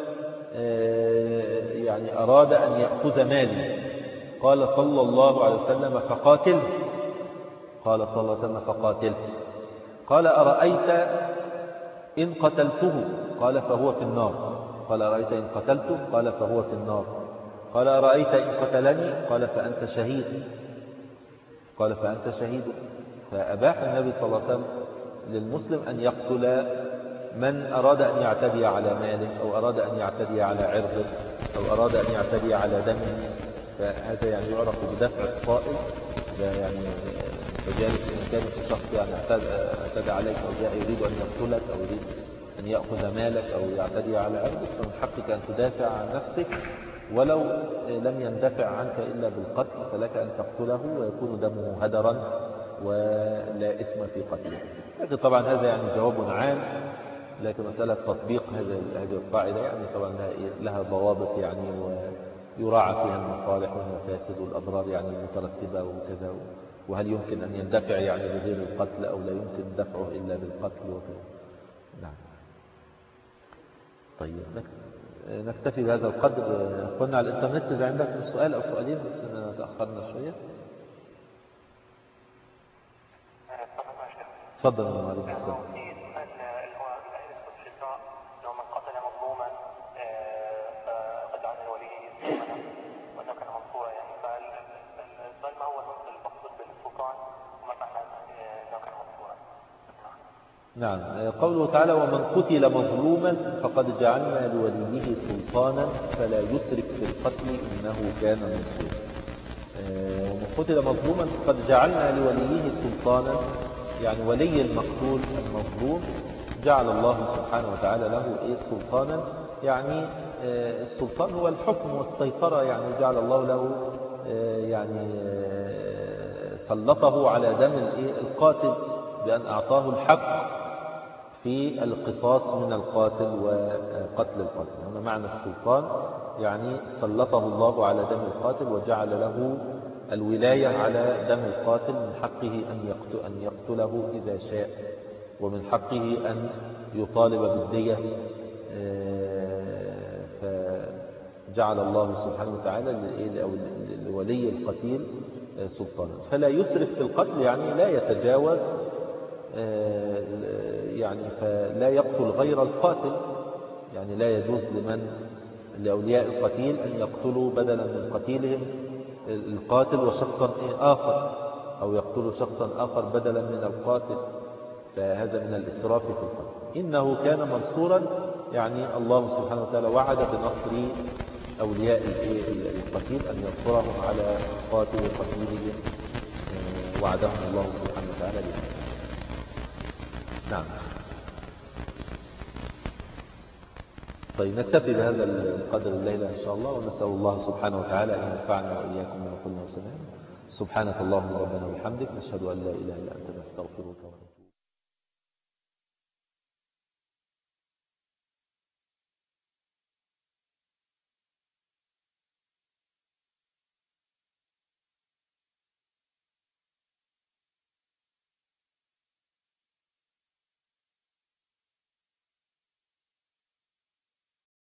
يعني أراد أن يأخذ مالي، قال صلى الله عليه وسلم فقاتل، قال صلى الله عليه وسلم فقاتل. قال أرأيت إن قتلته، قال فهو في النار. قال أرأيت إن قتلته، قال فهو في النار. قال أرأيت إن قتلني، قال فأنت شهيد، قال فأنت شهيد. فأباح النبي صلى الله عليه وسلم للمسلم أن يقتل من أراد أن يعتدي على ماله أو أراد أن يعتدي على عرضه أو أراد أن يعتدي على دمه، فهذا يعني يعرف بدفع الصائل. ده يعني فجالس إن كان الشخص يعني اعتدى عليك أو جاء يريد أن يقتلك أو يريد أن يأخذ مالك أو يعتدي على عرضك، فمن حقك أن تدافع عن نفسك ولو لم يندفع عنك إلا بالقتل، فلك أن تقتله ويكون دمه هدرا ولا إثم في قتله. لكن طبعا هذا يعني جواب عام، لكن مسألة تطبيق هذه القاعدة يعني طبعا لها ضوابط يعني ويراعى فيها المصالح والمفاسد والأضرار يعني المترتبة وكذا، وهل يمكن أن يندفع يعني بغير القتل أو لا يمكن دفعه إلا بالقتل وكذا. نعم. طيب نكتفي بهذا القدر. أخونا على الإنترنت إذا عندكم سؤال أو سؤالين، بس تأخرنا شوية. تفضل يا معلم السلام. نعم. قوله تعالى ومن قتل مظلوما فقد جعلنا لوليه سلطانا فلا يسرف في القتل إنه كان منصورا. ومن قتل مظلوما فقد جعلنا لوليه سلطانا، يعني ولي المقتول المظلوم جعل الله سبحانه وتعالى له إيه سلطانا، يعني السلطان هو الحكم والسيطرة، يعني جعل الله له يعني سلطه على دم القاتل بأن أعطاه الحق في القصاص من القاتل وقتل القاتل. هنا معنى السلطان يعني سلطه الله على دم القاتل وجعل له الولاية على دم القاتل، من حقه أن يقتله إذا شاء، ومن حقه أن يطالب بالدية. فجعل الله سبحانه وتعالى لولي القتيل سلطانا فلا يسرف في القتل، يعني لا يتجاوز، يعني فلا يقتل غير القاتل، يعني لا يجوز لمن لأولياء القتيل أن يقتلوا بدلا من قتيلهم القاتل وشخصا آخر، أو يقتلوا شخصا آخر بدلا من القاتل، فهذا من الإسراف في القتل. إنه كان منصورا، يعني الله سبحانه وتعالى وعد بنصر أولياء القتيل أن ينصرهم على قاتل قتيلهم، وعدهم الله سبحانه وتعالى بها. نعم. طيب نكتفي بهذا القدر الليلة إن شاء الله، ونسأل الله سبحانه وتعالى أن ينفعنا وإياكم بما قلنا وسمعنا. سبحانك اللهم ربنا وبحمدك، نشهد أن لا إله إلا أنت، نستغفرك ونتوب إليك.